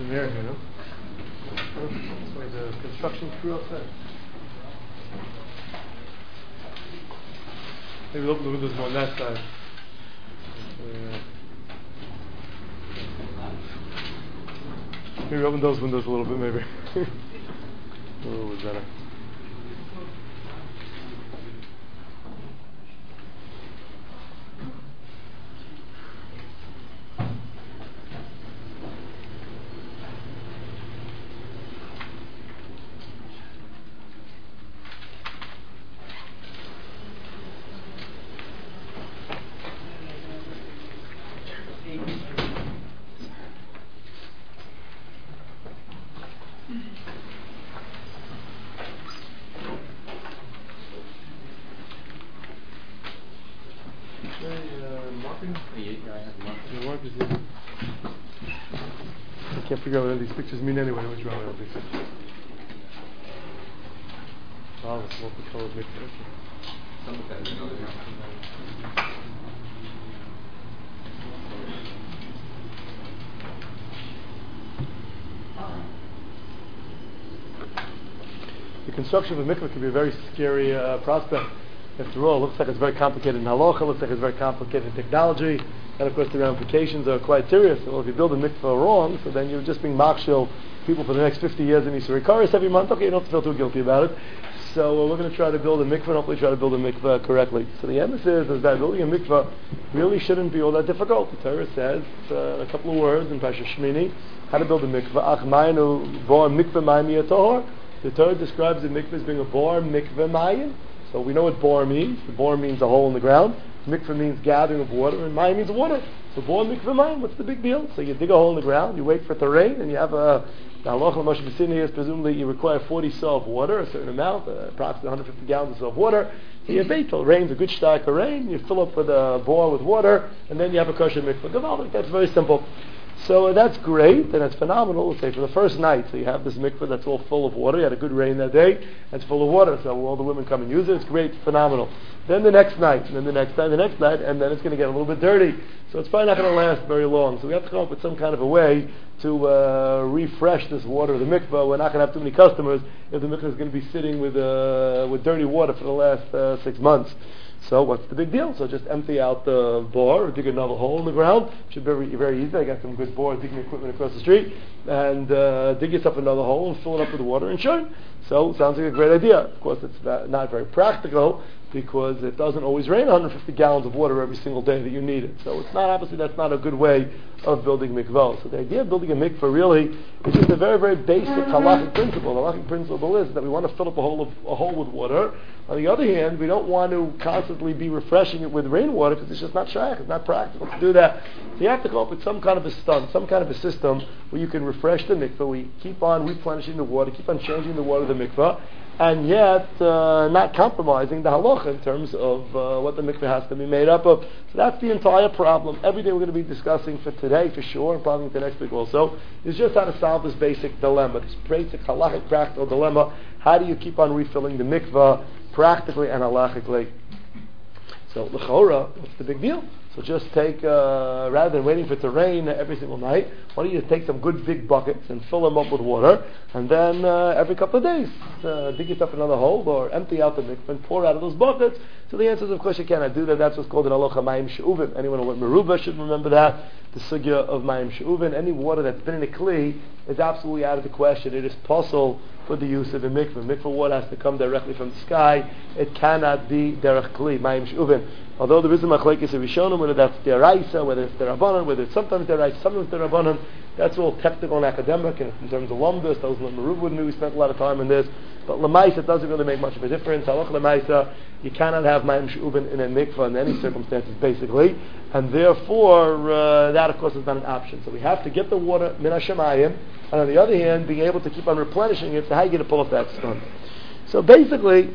engineer here, no? That's why the construction crew outside. Maybe open the windows more on that side. Maybe open those windows a little bit, maybe. A little bit better. I can't figure out what these pictures mean anyway. What's wrong with these? Oh, it's multicolored picture. The construction of a mikveh can be a very scary prospect. After all, it looks like it's very complicated in halacha, looks like it's very complicated in technology, and of course the ramifications are quite serious. Well, if you build a mikveh wrong, so then you're just being makshil people for the next 50 years in Yisrael Karis every month. Okay, you don't have to feel too guilty about it. So we're going to try to build a mikveh and hopefully try to build a mikveh correctly. So the emphasis is that building a mikveh really shouldn't be all that difficult. The Torah says a couple of words in Parashat Shmini how to build a mikveh. Ach mayinu bar mikveh mayim yatohor. The Torah describes the mikveh as being a bar mikveh mayim. So we know what bor means. The bor means a hole in the ground. Mikveh means gathering of water, and mayim means water. So bor mikveh mayim, what's the big deal? So you dig a hole in the ground, you wait for it to rain, and you have the halacha Moshe B'Sinai is presumably you require 40 saw of water, a certain amount, approximately 150 gallons of water. So you wait till it rains, a good stark of rain, you fill up with a bore with water, and then you have a kosher mikveh. Gavaldik, that's very simple. So that's great, and it's phenomenal. Let's say for the first night, so you have this mikveh that's all full of water. You had a good rain that day, and it's full of water, so all the women come and use it. It's great, phenomenal. Then the next night, and then the next night, and then it's going to get a little bit dirty. So it's probably not going to last very long. So we have to come up with some kind of a way to refresh this water of the mikveh. We're not going to have too many customers if the mikveh is going to be sitting with dirty water for the last 6 months. So what's the big deal? So just empty out the bore, dig another hole in the ground. Should be very, very easy. I got some good bore digging equipment across the street, and dig yourself another hole and fill it up with water and sure. So sounds like a great idea. Of course, it's not very practical because it doesn't always rain 150 gallons of water every single day that you need it. So it's not, obviously that's not a good way of building mikvah. So the idea of building a mikvah really is just a very, very basic halachic principle. The halachic principle is that we want to fill up a hole with water. On the other hand, we don't want to constantly be refreshing it with rainwater because it's just not shaykh, it's not practical to do that. So you have to come up with some kind of a stunt, some kind of a system where you can refresh the mikvah. We keep on replenishing the water, keep on changing the water of the mikvah, and yet not compromising the halacha in terms of what the mikveh has to be made up of. So that's the entire problem. Everything we're going to be discussing for today, for sure, and probably for next week also, is just how to solve this basic dilemma, this basic halachic practical dilemma. How do you keep on refilling the mikveh practically and halachically? So, l'chora, what's the big deal? So just take, rather than waiting for it to rain every single night, why don't you take some good big buckets and fill them up with water, and then every couple of days dig yourself another hole or empty out the mikveh and pour out of those buckets. So the answer is, of course, you cannot do that. That's what's called an alocha mayim she'uvim. Anyone who went meruba should remember that. The sugya of mayim she'uvim. Any water that's been in a kli is absolutely out of the question. It is possible for the use of a mikveh. Mikveh water has to come directly from the sky. It cannot be derech kli, mayim she'uvim. Although there is a machlekes of Rishonim, whether that's deraisa, whether it's derabanan, whether it's sometimes deraisa, sometimes derabanan, that's all technical and academic, and in terms of lumdus, those in Meruba with me, we spent a lot of time on this. But lemaisa, it doesn't really make much of a difference. Halach lemaisa, you cannot have mayim she'uvin in a mikveh in any circumstances, basically, and therefore that, of course, is not an option. So we have to get the water min hashemayim, and on the other hand, being able to keep on replenishing it. So how are you going to pull off that stunt? So basically,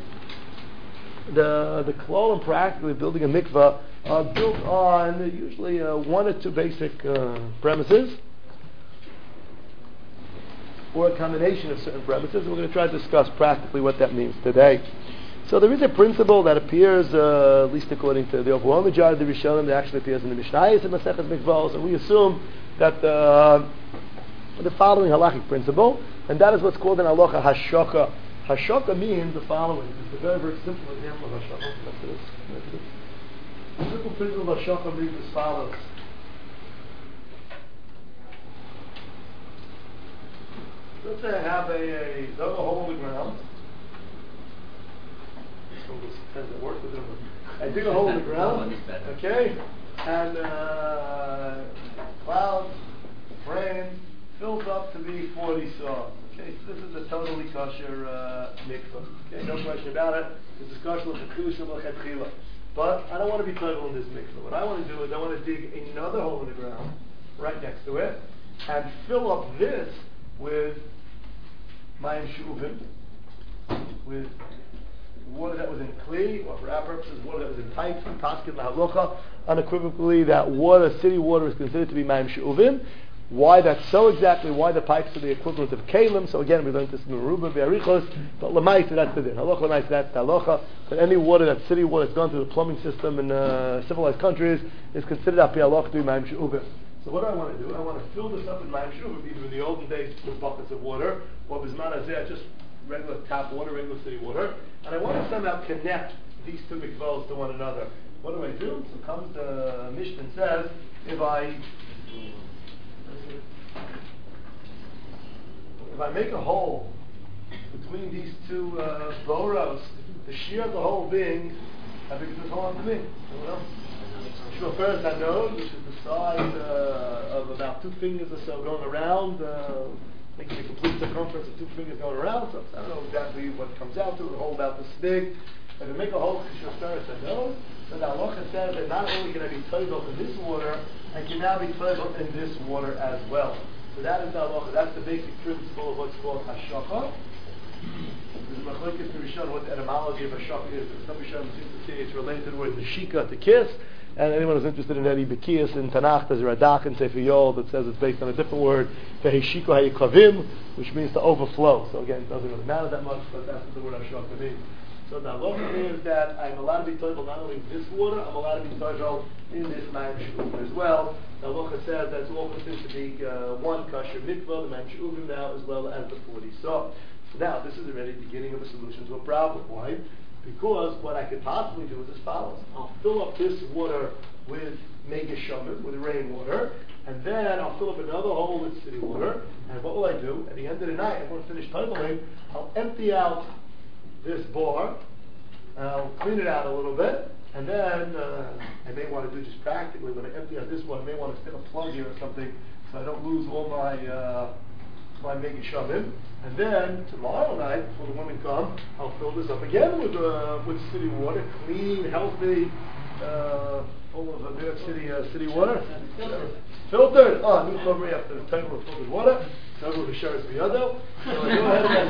the klal and practically building a mikveh are built on usually one or two basic premises, or a combination of certain premises, and we're going to try to discuss practically what that means today. So there is a principle that appears, at least according to the overwhelming majority of the Rishonim, that actually appears in the Mishnayos and Maseches Mikvahos, and we assume that with the following halachic principle, and that is what's called in halacha hashaka. Hashaka means the following. It's a very, very simple example of hashaka. The simple principle of hashaka reads as follows. Let's say I have dug a hole in the ground. Depends on work with them. I dig a hole in the ground, okay, and clouds, rain, fills up to be 40 saws. Okay, so this is a totally kosher mikvah. Okay, no question about it. It's a kosher l'chadchila. But I don't want to be total in this mikvah. What I want to do is I want to dig another hole in the ground right next to it and fill up this with mayim she'uvim, with water that was in kli, or for our purposes, water that was in pipes, and paskin lahalocha. Unequivocally, that water, city water, is considered to be mayim she'uvim. Why that's so exactly? Why the pipes are the equivalent of kalim? So again, we learned this in Meruba Be'arichos, but lemaisa that's the din. Halacha lemaisa that's the halacha. But any water, that city water, that's gone through the plumbing system in civilized countries, is considered api halacha to be mayim she'uvim. So what do I want to do? I want to fill this up in mayim she'uvim, either in the olden days with buckets of water, or bisman hazeh, just regular tap water, regular city water, and I want to somehow connect these two mikvahs to one another. What do? So comes the Mishnah and says, if I make a hole between these two boros, the shear of the hole being, how big is this hole have to be? Anyone else? Sure, first I know, which is the size of about 2 fingers or so going around, making a complete circumference of 2 fingers going around. So I don't know exactly what comes out to it, a hole about this big. If you make a hole, sure, first I know. So the halacha says that not only can I be toivel in this water, I can now be toivel in this water as well. So that is the halacha. That's the basic principle of what's called hashaka. There's a machlokes in Rishon what the etymology of hashaka is. Some Rishon seem to say it's related to the word neshika, to kiss. And anyone who's interested in any Bekiyas in Tanakh, there's a Radak in Sefer Yol that says it's based on a different word, Vehishiko hayikavim, which means to overflow. So again, it doesn't really matter that much, but that's what the word hashaka means. So the halacha is that I'm allowed to be toivel not only in this water, I'm allowed to be toivel in this mayim she'uvim as well. The halacha says that's all considered to be one kosher mikvah, the mayim she'uvim now, as well as the 40 saw. So now this is already the beginning of a solution to a problem. Why? Because what I could possibly do is as follows. I'll fill up this water with mega shamim, with rainwater, and then I'll fill up another hole with city water, and what will I do? At the end of the night, I'm going to finish toiveling, I'll empty out this bar, I'll clean it out a little bit, and then I may want to do just practically, when I empty out this one, I may want to stick a plug here or something, so I don't lose all my mega shamim. And then tomorrow night, when the women come, I'll fill this up again with city water, clean, healthy, full of New York city water. Filtered. Oh, new cover after the table of filtered water. Cover with Sheretz B'Yado. So I go ahead and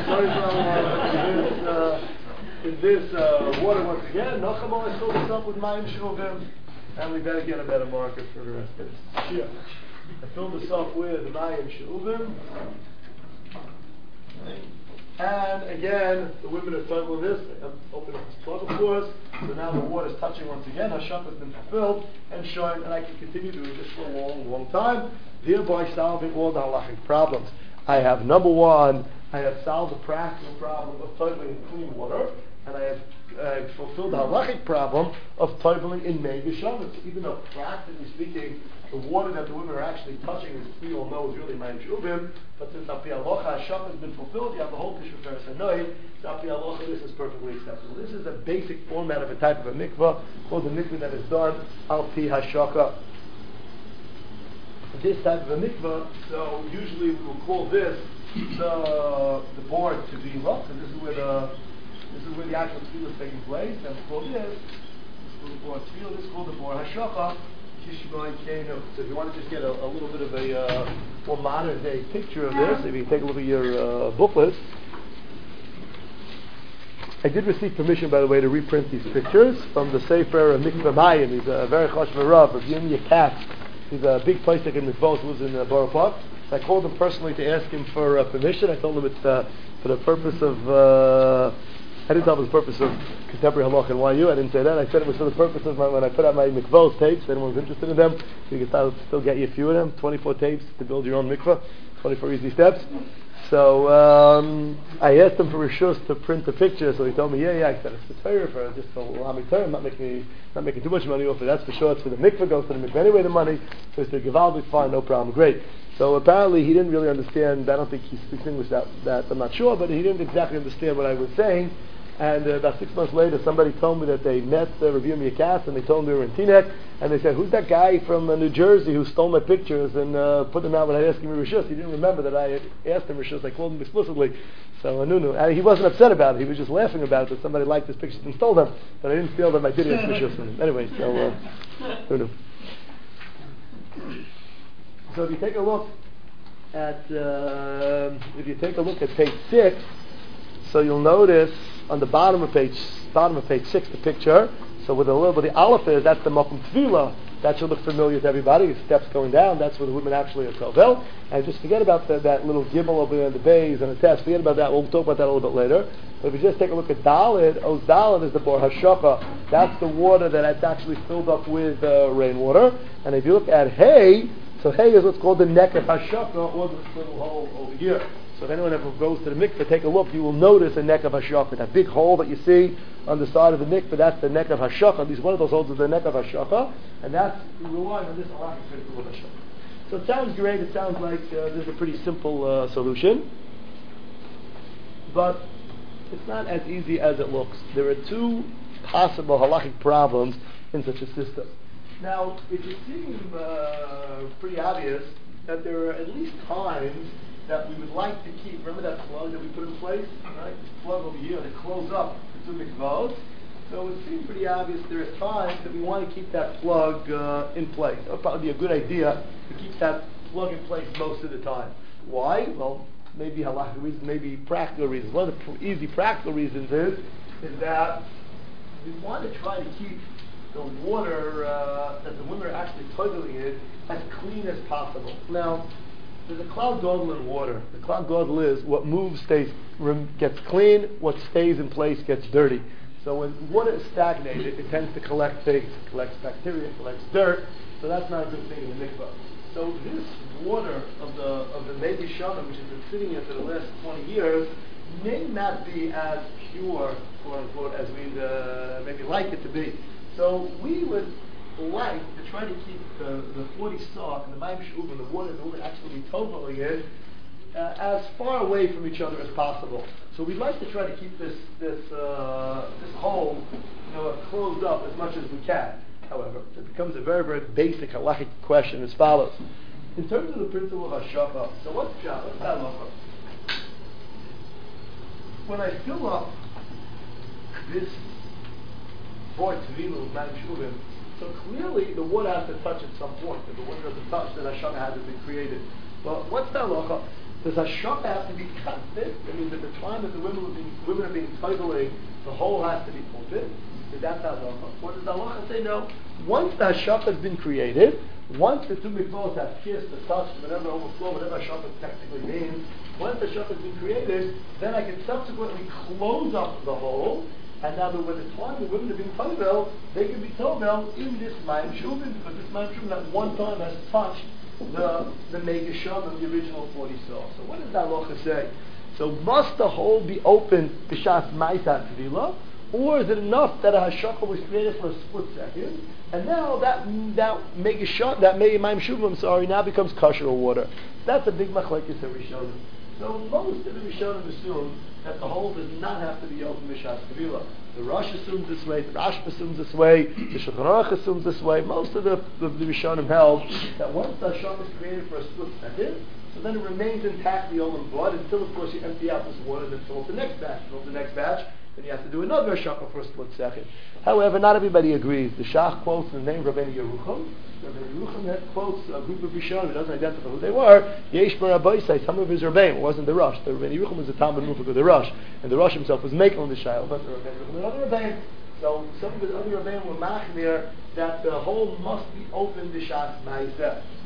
start in this water once again. Nachamon, I fill this up with mayim she'uvim, and we better get a better marker for the rest of this. Shia. I fill this up with mayim she'uvim. And again, the women are toivel this. They open up this plug, of course. So now the water is touching once again. Hashak has been fulfilled and showing, and I can continue doing this for a long, long time, thereby solving all the halachic problems. I have number one, I have solved the practical problem of toiveling in clean water, and I have fulfilled the halachic problem of toiveling in mega shamim. So even though practically speaking, the water that the women are actually touching, as we all know, is really mayim she'uvim, but since api halacha hashak has been fulfilled, you have the whole tishur feres hanoid. So api halacha, this is perfectly acceptable. This is a basic format of a type of a mikvah called the mikvah that is done al pi hashaka. This type of a mikvah, so usually we will call this the board to be locked, and this is where the actual tefillah is taking place, and we'll call this is the board tefillah, this is called the board hashaka. So if you want to just get a little bit of a more modern day picture of this, if you take a look at your booklet, I did receive permission, by the way, to reprint these pictures from the Sefer Mikveh Mayim. He's a very chashva rav of Yimya Katz. He's a big place like in Mikvos, lives in Borough Park. So I called him personally to ask him for permission. I told him it's for the purpose of I didn't tell him the purpose of contemporary halakha and YU. I didn't say that. I said it was for the purpose of when I put out my mikvahs tapes. If anyone was interested in them, you can still get you a few of them. 24 tapes to build your own mikvah. 24 easy steps. So I asked him for Rishus to print the picture. So he told me, yeah. I said it's for Torah, for just for Lami Torah. I'm not making too much money off it. That's for sure. It's for the mikvah. Goes to the mikvah anyway. The money. So he said, Givaldic, fine, no problem, great. So apparently he didn't really understand. I don't think he speaks English that I'm not sure, but he didn't exactly understand what I was saying. And about 6 months later, somebody told me that they met Rabbi Miyakas, and they told me they were in Teaneck, and they said, "Who's that guy from New Jersey who stole my pictures and put them out when I asked him Rishus?" He didn't remember that I had asked him Rishus. I called him explicitly. So and he wasn't upset about it. He was just laughing about it that somebody liked his pictures and stole them. But I didn't feel that I did ask Rishus. Anyway, so Nunu. So if you take a look at page 6, so you'll notice on the bottom of page 6 the picture. So with a little bit the aleph is, that's the Makom Tefillah. That should look familiar to everybody. The steps going down, that's where the women actually are tovel. And just forget about that little gimel over there in the bays and the test. Forget about that. We'll talk about that a little bit later. But if you just take a look at Daled, Oz Daled is the Bor Hashacha. That's the water that's actually filled up with rainwater. And if you look at Hay, so Hay is what's called the neck of Hashacha, or this little hole over here. So if anyone ever goes to the mikveh, take a look, you will notice a neck of Hashachah. That big hole that you see on the side of the mikveh, that's the neck of Hashachah. At least one of those holes is the neck of Hashachah. And that's, we rely on this halakhic principle of Hashachah. So it sounds great, it sounds like there's a pretty simple solution. But it's not as easy as it looks. There are two possible halakhic problems in such a system. Now, it would seem pretty obvious that there are at least times that we would like to keep. Remember that plug that we put in place? Right? This plug over here that close up the two mikvahs. So it seems pretty obvious there are times that we want to keep that plug in place. It would probably be a good idea to keep that plug in place most of the time. Why? Well, maybe halakhic reasons, maybe practical reasons. One of the easy practical reasons is that we want to try to keep the water that the women are actually toileting in as clean as possible. Now, there's a cloud gadol in water. The cloud gadol is what moves gets clean, what stays in place gets dirty. So when water is stagnated, it tends to collect things. It collects bacteria, it collects dirt. So that's not a good thing in the mikvah. So this water of the Mei Geshamim, which has been sitting here for the last 20 years, may not be as pure, quote unquote, as we'd maybe like it to be. So we would like to try to keep the 40 sock and the Mayim Shuvim, the water that we're actually toveling in, as far away from each other as possible. So we'd like to try to keep this hole, closed up as much as we can. However, it becomes a very, very basic halakhic question as follows. In terms of the principle of Hashachah, so what's that halacha? When I fill up this Bor Tefillah with Mayim Shuvim, so clearly the water has to touch at some point. If the water doesn't touch, then Hashachah hasn't been created. Well, what's the halacha? Does Hashachah have to be constant? I mean, at the time that the women are being toiling, the hole has to be open. Is that the halacha? Or does the halacha say no? Once the Hashachah has been created, once the two mikvahs have kissed, or touched, whatever overflow, whatever Hashachah technically means, once the Hashachah has been created, then I can subsequently close up the hole. And now that when the time the women are being tovel, they can be tovel in this Mayim Shuvim, because this Mayim Shuvim at one time has touched the Mei Geshamim, the original 40 saw. So what does that halacha say? So must the hole be open b'shas Ma'aseh Tefillah, or is it enough that a Hashachah was created for a split second, and now that Mei Mayim Shuvim, now becomes kosher water? That's a big machlekes in Rishonim. So most of the Rishonim assume that the hole does not have to be open b'shas Tefillah. The Rosh assumes this way, the Rashba assumes this way, the Shulchan Aruch assumes this way. Most of the Rishonim held that once the Hashachah is created for a split second, so then it remains intact, the Olam blood, until of course you empty out this water and then fill up the next batch. Fill up the next batch, then you have to do another Hashachah for a split second. However, not everybody agrees. The Shach quotes the name of Rabbeinu Yerucham. Rabbeinu Yerucham quotes a group of Rishonim who doesn't identify who they were. Yesh Bar Abaisai, some of his Rebbeim. It wasn't the Rosh. The Rabbeinu Yerucham was the Talmud Mufak of the Rosh, and the Rosh himself was making on the Shayla, but the Rabbeinu Yerucham another Rebbeim. So some of his other Rebbeim were machmir that the hole must be open b'shas Ma'aseh.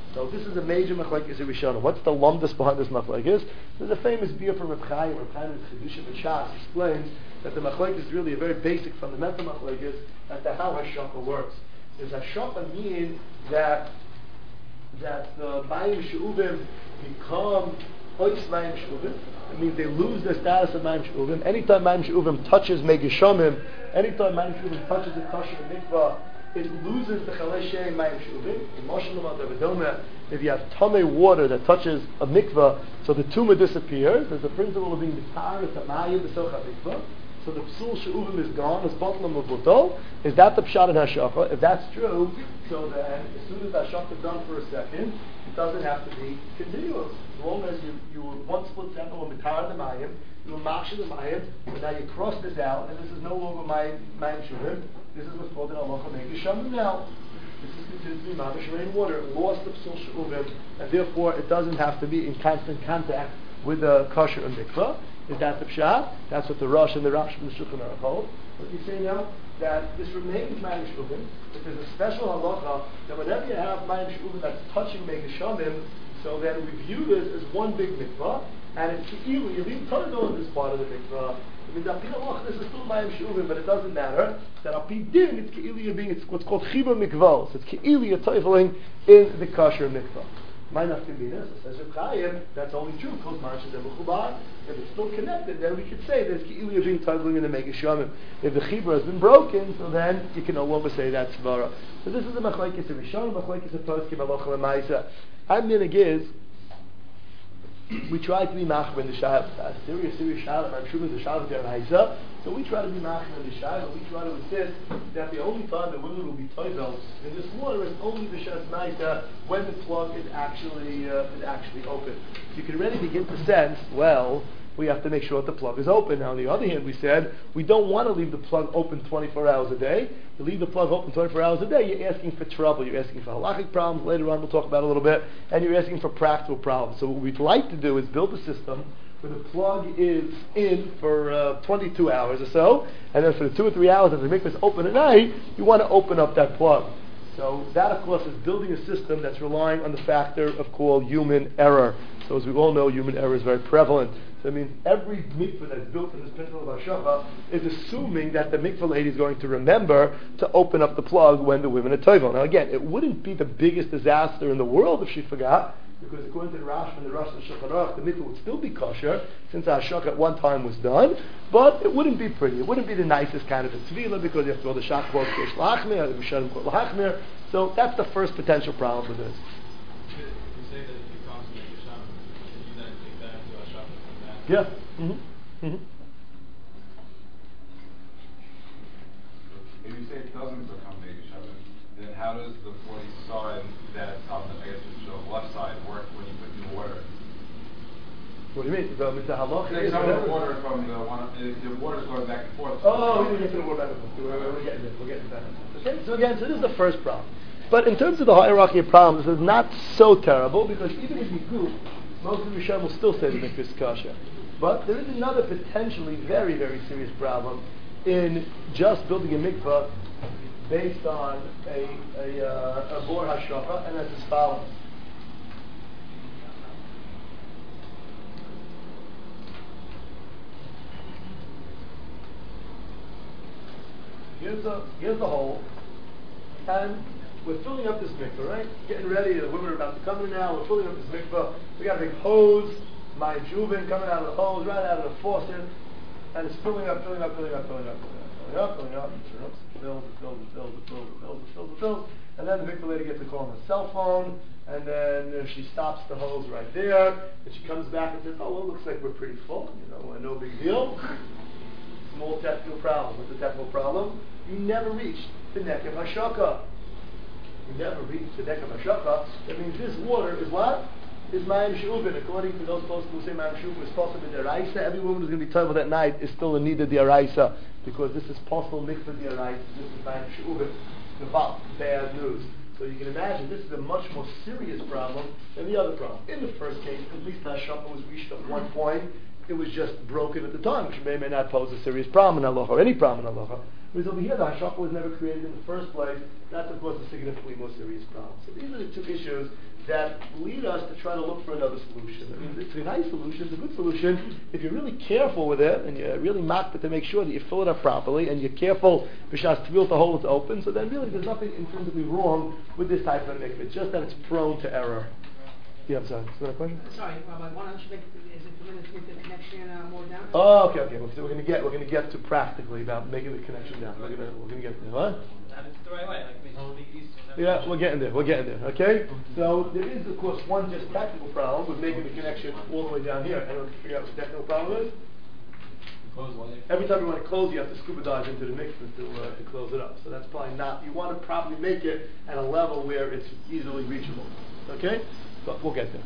So this is a major machlekes Rishona. What's the lumdus behind this machlekes? There's a famous beer from Reb Chaim. Reb Chaim Chedushim B'Shas explains that the machlekes is really a very basic, fundamental machlekes as to how hashaka works. Does hashaka mean that the mayim she'uvim become ois mayim she'uvim? It means they lose their status of mayim she'uvim. Anytime mayim she'uvim touches megishamim, anytime mayim she'uvim touches a kosher mikvah, it loses the chalei mayim she'uvim. If you have tamei water that touches a mikvah, so the tumah disappears. There's a principle of being the tar is the mayim b'soch mikvah. So the psul she'uvim is gone. It's bottom of butol. Is that the pshat in hashachah? If that's true, so then as soon as hashachah is done for a second, it doesn't have to be continuous. As long as you were one split second or mitar the mayim, you were machshir the mayim, but now you cross this out, and this is no longer mayim shuvim. This is what's called an halacha megishamim now. This is considered to be mamish rain water. It lost the psul she'uvim, and therefore it doesn't have to be in constant contact with the kosher and mikvah. Is that the pshat? That's what the Rosh and the Rash and the Shulchan Aruch hold. But you say now that this remains mayim shuvim. But there's a special halacha that whenever you have mayim shuvim that's touching megishamim, so then we view this as one big mikvah, and it's ke'ilu. You leave Torah in this part of the mikvah. I mean, this is still mayim shuvim, but it doesn't matter. That al pi din, it's ke'ilu you're being, it's what's called chibur mikvah. So it's ke'ilu you're toiveling in the kosher mikvah. Minus Kabinah, says Reb Chaim, that's only true because Marsha Debuchubar. If it's still connected, then we could say there's Ki'ilu you're being toiveling in the megishamim. If the chibur has been broken, so then you can no longer say that's svara. So this is the machlekes of Rishon, machlekes of Poskim Halacha L'Maisa. Our minhag is we try to be machmer in the shayla. Serious shayla. I'm sure the shayla deraisa. So we try to be machmer in the shayla. We try to insist that the only time that women will be toivel in this water is only the shas ma'isa when the plug is actually open. So you can already begin to sense. Well, we have to make sure that the plug is open. Now, on the other hand, we said we don't want to leave the plug open 24 hours a day. You leave the plug open 24 hours a day, you're asking for trouble. You're asking for halachic problems. Later on, we'll talk about it a little bit. And you're asking for practical problems. So what we'd like to do is build a system where the plug is in for 22 hours or so, and then for the 2 or 3 hours that the mikvah is open at night, you want to open up that plug. So that, of course, is building a system that's relying on the factor of called human error. So as we all know, human error is very prevalent. So it means every mikvah that's built in this principle of hashachah is assuming that the mikvah lady is going to remember to open up the plug when the women are toivel. Now again, it wouldn't be the biggest disaster in the world if she forgot, because according to the Rash and the Rosh and the Shulchan Aruch, the mikvah would still be kosher since hashachah at one time was done, but it wouldn't be pretty. It wouldn't be the nicest kind of a tzvila because you have to go to shach quote kesh lahachmir, the Rishonim quote lahachmir. So that's the first potential problem with this. Yeah. Mm-hmm. Mm-hmm. If you say it doesn't become megishamim, then how does the 40 side that's on the, I guess it's the left side work when you put new water? What do you mean? It's a halach? There's no water from the one. The water's going back and forth. Oh, we're getting to the water back and forth. We're getting there. Okay. So again, this is the first problem. But in terms of the hierarchy of problems, this is not so terrible because even if you goof, most of the Rishonim will still say the mikvah is kosher. But there is another potentially very, very serious problem in just building a mikvah based on a bor hashrafa, and that's as follows. Here's the hole, and we're filling up this mikvah, right? Getting ready. The women are about to come in now. We're filling up this mikvah. We got a big hose. My juvin coming out of the hose, right out of the faucet, and it's filling up, and then the mikvah lady gets a call on her cell phone, and then she stops the hose right there, and she comes back and says, oh, well, it looks like we're pretty full, no big deal. Small technical problem. What's the technical problem? You never reached the neck of hashaka. You never reached the neck of hashaka. That means this water is what? Is mayim she'uvin. According to those folks who say mayim she'uvin is possible in the araisa, every woman who's going to be toivel that night is still in need of the araisa, because this is possible mikvah the araisa. This is mayim she'uvin. Bad news. So you can imagine this is a much more serious problem than the other problem. In the first case, at least hashaka was reached at one point. It was just broken at the time, which may not pose a serious problem in halacha or any problem in halacha. Whereas over here, the hashaka was never created in the first place. That's, of course, a significantly more serious problem. So these are the two issues that lead us to try to look for another solution. I mean, it's a nice solution, it's a good solution if you're really careful with it and you're really mocked to make sure that you fill it up properly and you're careful b'shas tefillah to hold it open. So then really there's nothing intrinsically wrong with this type of mikveh. It's just that it's prone to error. Yeah, I'm sorry. Is that a question? Sorry, Rabbi, why don't you is it permitted to make the connection more down? Oh, okay. So we're going to get to practically about making the connection down. We're going to get there. What? And it's the right way, like we hold the east. Yeah, we're getting there. Okay. So there is, of course, one just practical problem with making the connection all the way down here. Anyone can figure out what the technical problem is? Every time you want to close, you have to scuba dive into the mikveh to close it up. So that's probably not. You want to properly make it at a level where it's easily reachable. Okay. But we'll get there.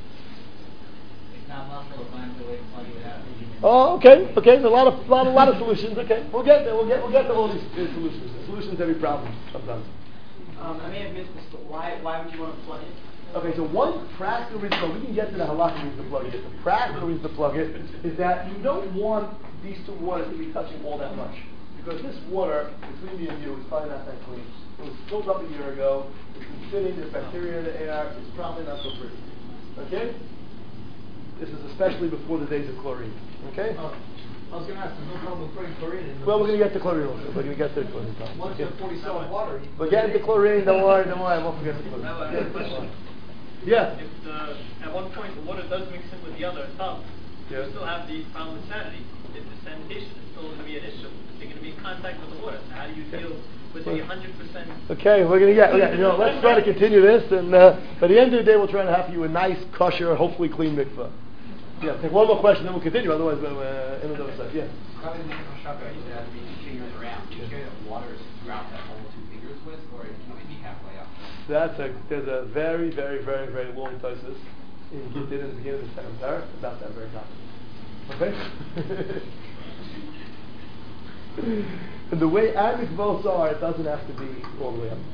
Oh, okay. There's a lot of solutions. Okay, we'll get there. We'll get to all these solutions. The solutions to every problem sometimes. I may have missed this, but why would you want to plug it? Okay, so one practical reason, we can get to the halakha reason to plug it. The practical reason to plug it is that you don't want these two waters to be touching all that much. Because this water, between me and you, is probably not that clean. It was filled up a year ago. It's been sitting, there's bacteria in the air. It's probably not so pretty. Okay? This is especially before the days of chlorine. Okay? I was going to ask, there's no problem with putting chlorine in. Well, we're going to get to chlorine also. We're going to get to the chlorine problem. Once you have 40 solid water. We're getting to chlorine. Don't worry. I won't forget the chlorine. I have a question. Yeah. If at one point the water does mix in with the other stuff, you still have the problem with sanity. If the sanitation is still going to be an issue, you're going to be in contact with the water. So how do you deal with the 100%? Okay, we're going to get. Let's try to continue this, and by the end of the day, we'll try to have you a nice, kosher, hopefully clean mikveh. Yeah, take one more question, then we'll continue. Otherwise, we're in another side. Yeah. Probably the next shaka, you said, be 2 fingers around. Do you carry the water throughout that whole 2 fingers with, or can it be halfway up? There's a very, very, very, very long thesis in Gittin in the beginning of the second paragraph about that very topic. Okay? And the way our mikvahs are, it doesn't have to be all the way up.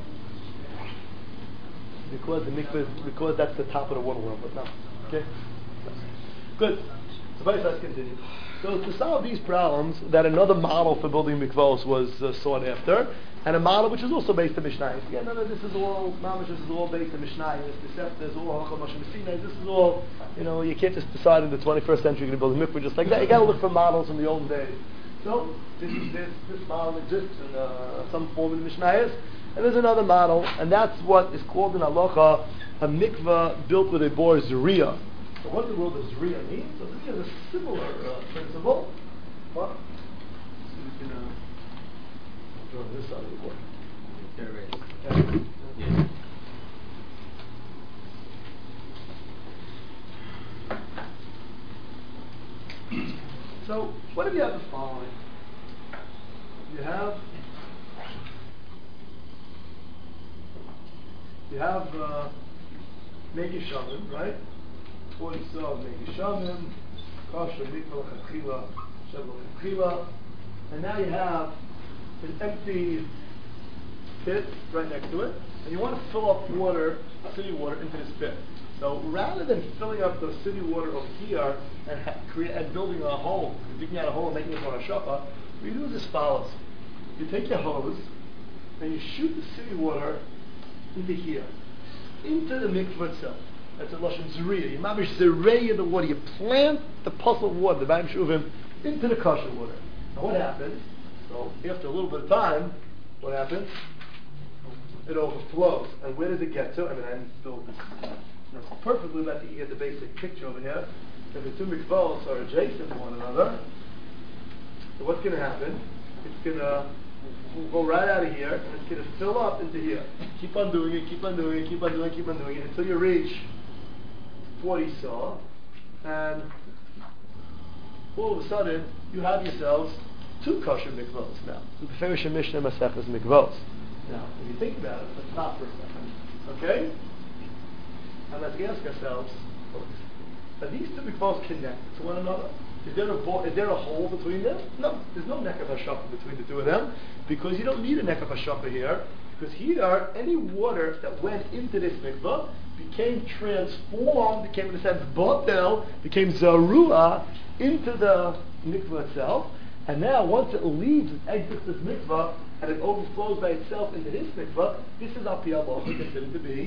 Because that's the top of the water world, but no. Okay? Good. So let's continue. So to solve these problems, that another model for building mikvahs was sought after, and a model which is also based on Mishnayos. Again, this is all based on Mishnayos. This is all Halachah Moshe Messina. This is all, you can't just decide in the 21st century you're going to build a mikvah just like that. You got to look for models from the old days. So this model exists in some form in Mishnayos, and there's another model, and that's what is called in Halacha a mikvah built with a bor zriya. So what in the world does Zriya mean? So Zriya is a similar principle. What? So we can draw this side of the board. Yeah. So what if you have the following? You have Megi Shamim, right? 40 cells, Megi Shamim, Kasher, Mikvah, Chachila, Shebel, Chachila, and now you have an empty pit right next to it, and you want to fill up city water into this pit. So rather than filling up the city water over here and building a hole, digging out a hole and making it on a shopper, what you do is as follows. You take your hose and you shoot the city water into here, into the mikvah itself. That's a lashon zriya. You mamish zriya the water. You plant the puzzle of water, the b'ayim shuvim, into the kosher water. Now what happens? So after a little bit of time, what happens? It overflows. And where does it get to? I didn't build this perfectly, but you get the basic picture over here. If the two mikvahs are adjacent to one another, so what's going to happen? It's going to go right out of here, and it's going to fill up into here. Keep on doing it, keep on doing it, keep on doing it, keep on doing it, until you reach 40 saw, and all of a sudden, you have yourselves 2 kosher mikvahs now. The Beferish Mishnah Masechtas mikvahs. Now, if you think about it, let's stop for a second. Okay? And let's ask ourselves, are these 2 mikvahs connected to one another? Is there a hole between them? No, there's no neck of hashapah between the 2 of them, because you don't need a neck of hashapah here, because here, any water that went into this mikvah became transformed, became in a sense botel, became zarua into the mikvah itself, and now once it leaves, it exits this mikvah, and it overflows by itself into this mikvah, this is al pi halacha considered to be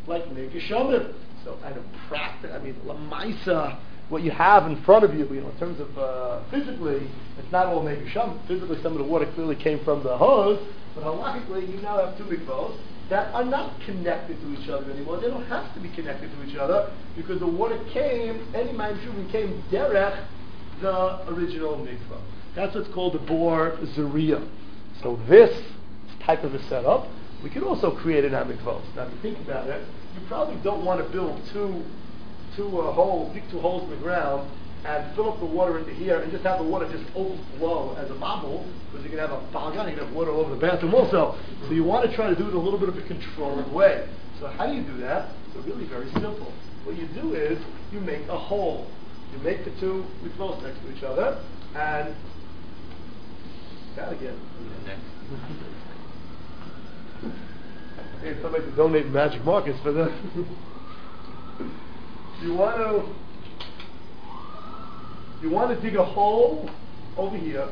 like Megashomim. So, and in practice, Lamaisa, what you have in front of you, in terms of physically, it's not all Megashomim. Physically, some of the water clearly came from the hose, but halachically, you now have two mikvahs that are not connected to each other anymore. They don't have to be connected to each other because the water came, any Mayim came derech the original mikvah. That's what's called the bor zariya. So this type of a setup, we can also create in our mikvahs. Now, if you think about it, you probably don't want to build dig two holes in the ground and fill up the water into here and just have the water just overflow as a bubble, because you can have a balgan, you can have water all over the bathroom also. So you want to try to do it in a little bit of a controlled way. So how do you do that? So really very simple. What you do is you make a hole. You make the two mikvahs next to each other, and that again. Hey, somebody to donate magic markers for this. You want to dig a hole over here.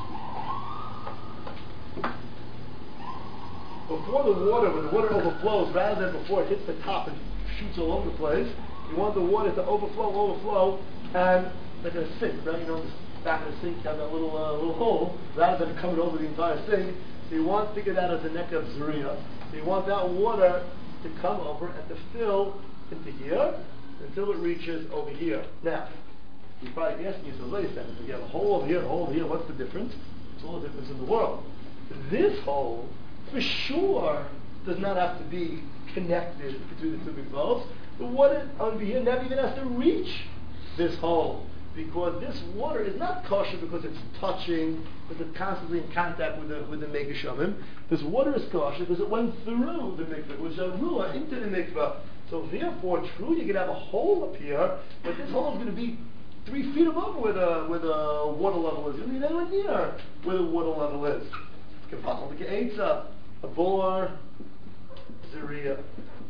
Before the water, when the water overflows, rather than before it hits the top and shoots all over the place, you want the water to overflow, and like a sink, right? The back of the sink, you have that little hole, rather than coming over the entire sink. So you want to think of that as a neck of zariya. So you want that water to come over and to fill into here until it reaches over here. Now, you're probably asking yourself, wait a second, if you have a hole over here, a hole over here, what's the difference? It's all the difference in the world. This hole, for sure, does not have to be connected between the two big valves. The water over here never even has to reach this hole, because this water is not kosher because it's touching, because it's constantly in contact with the Megashomim. This water is kosher because it went through the mikveh, which is a ruah into the mikveh. So therefore, true, you can have a hole up here, but this hole is going to be 3 feet above where the water level is. You don't need anywhere near where the water level is. It's like an Eitzah, a bor zariya.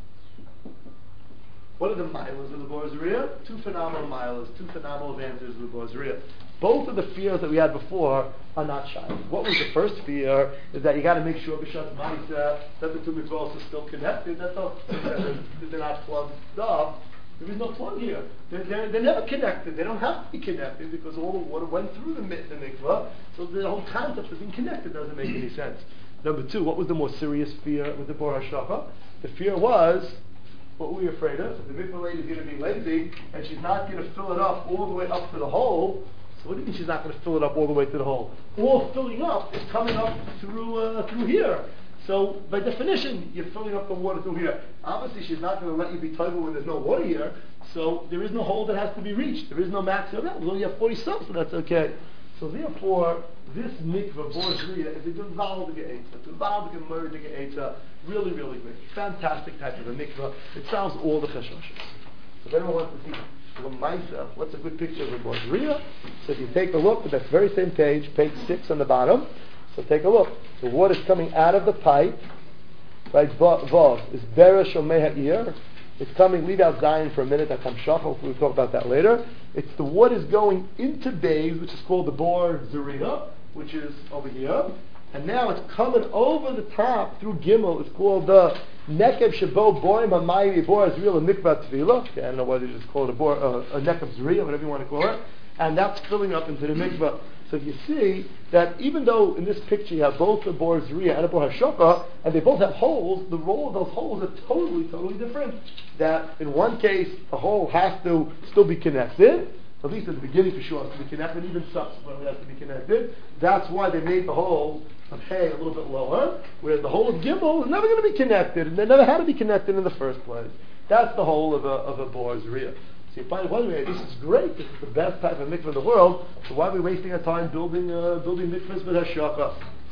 What are the milas of the bor zariya? 2 phenomenal milas, 2 phenomenal advantages of the bor zariya. Both of the fears that we had before are not shy. What was the first fear? Is that you got to make sure b'shat ma'isa that the two mikvahs are still connected. That's all. They're not plugged up. There is no plug here. They're never connected. They don't have to be connected because all the water went through the mikvah. So the whole concept of being connected doesn't make any sense. Number 2, what was the more serious fear with the bor hashgacha? The fear was, what were we afraid of? The mikvah lady is going to be lazy and she's not going to fill it up all the way up to the hole. So what do you mean she's not going to fill it up all the way to the hole? All filling up is coming up through here. So by definition, you're filling up the water through here. Obviously, she's not going to let you be toivel when there's no water here. So there is no hole that has to be reached. There is no maximum. We only have 40 subs, so that's okay. So therefore, this mikvah bor zariya is a gewaldige eitzah, gewaldige murdige eitzah. Really, really great, fantastic type of a mikvah. It solves all the cheshoshes. So if anyone wants to see Lamaisa, what's a good picture of a bor zariya? So if you take a look at that very same page 6 on the bottom. So take a look. The water is coming out of the pipe, right? Vav is bera shomei ha'ir. It's coming. Leave out Zion for a minute. That's Hamshach. Hopefully we'll talk about that later. It's the water is going into bays, which is called the bor zariya, which is over here, and now it's coming over the top through Gimel. It's called the nekev shebo boim hamayim bor zariya mikvah tefillah. Okay, I don't know whether you just call it a nekev zariya, whatever you want to call it, and that's filling up into the mikvah. So you see that even though in this picture you have both the bor zariya and the bor hashgacha, and they both have holes, the role of those holes are totally different. That in one case the hole has to still be connected, at least at the beginning for sure, it has to be connected, even subsequently it has to be connected. That's why they made the hole of hay a little bit lower, whereas the hole of Gimel is never going to be connected, and they never had to be connected in the first place. That's the hole of a bor zariya. So you find, this is great, this is the best type of mikvah in the world, so why are we wasting our time building mikvahs with hashgacha?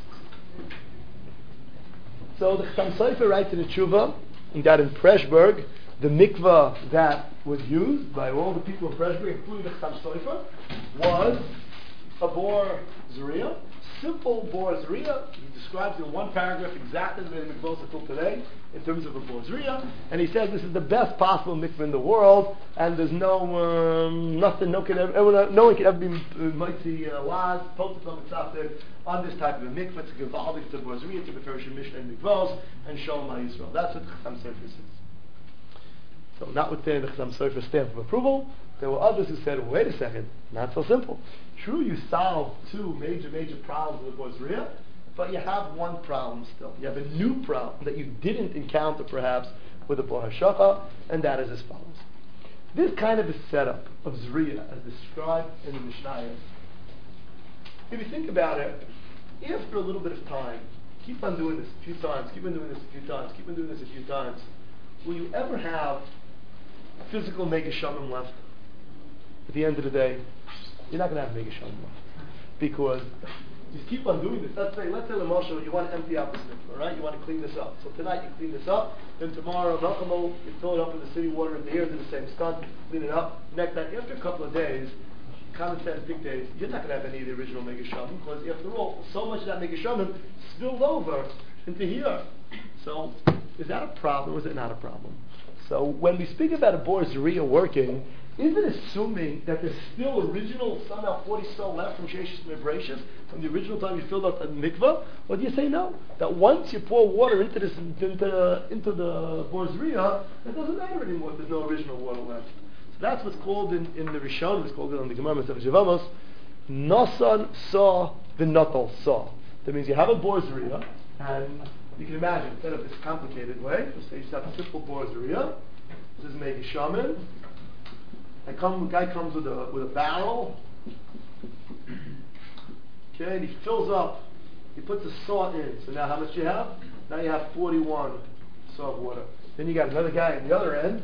So the Chassam Sofer writes in the Tshuva that in Preshburg, the mikvah that was used by all the people of Preshburg, including the Chassam Sofer, was a bor zariya, simple bor zariya. He describes in one paragraph exactly the way the mikvahs are till today in terms of a bor zariya, and he says this is the best possible mikvah in the world, and there's no one can ever be mighty laz focused on this type of a mikvah. It's a gevaldik to bor zariya, to the Persian Mishnah and mikvahs and Shalom HaYisrael. That's what Chassam Sofer says. So notwithstanding the Chassam Sofer stamp of approval, there were others who said, well, wait a second, not so simple. True, you solved two major problems with the Borzriya, but you have one problem still. You have a new problem that you didn't encounter perhaps with the Bor HaShacha, and that is as follows. This kind of a setup of Zriya as described in the Mishnayos, if you think about it, after a little bit of time, keep on doing this a few times, keep on doing this a few times, keep on doing this a few times, will you ever have physical Megashamim left? At the end of the day, you're not going to have Megashamim left. Because you keep on doing this. Let's say Lamosha, you want to empty out this mikvah, right? You want to clean this up. So tonight you clean this up, then tomorrow, Melchamo, you fill it up with the city water, and the hairs are the same skunk, clean it up. Next night, after a couple of days, common sense dictates, you're not going to have any of the original Megashamim, because after all, so much of that Megashamim spilled over into here. So, is that a problem or is it not a problem? So, when we speak about a Bor Zriya working, is it assuming that there's still original, somehow 40 so left from Sheshis Mebrashis, from the original time you filled up the mikvah? Or do you say no? That once you pour water into the Bor Zriya, it doesn't matter anymore if there's no original water left. So that's what's called in the Rishon, it's called in the Gemara Masechet Yevamos, Nosan Sa V'Notal Sa. That means you have a Bor Zriya, and you can imagine, instead of this complicated way, so you just have a simple Bor Zriya. This is maybe shaman. The guy comes with a barrel, okay, and he fills up, he puts a saw in. So now how much do you have? Now you have 41 saw of water. Then you got another guy on the other end,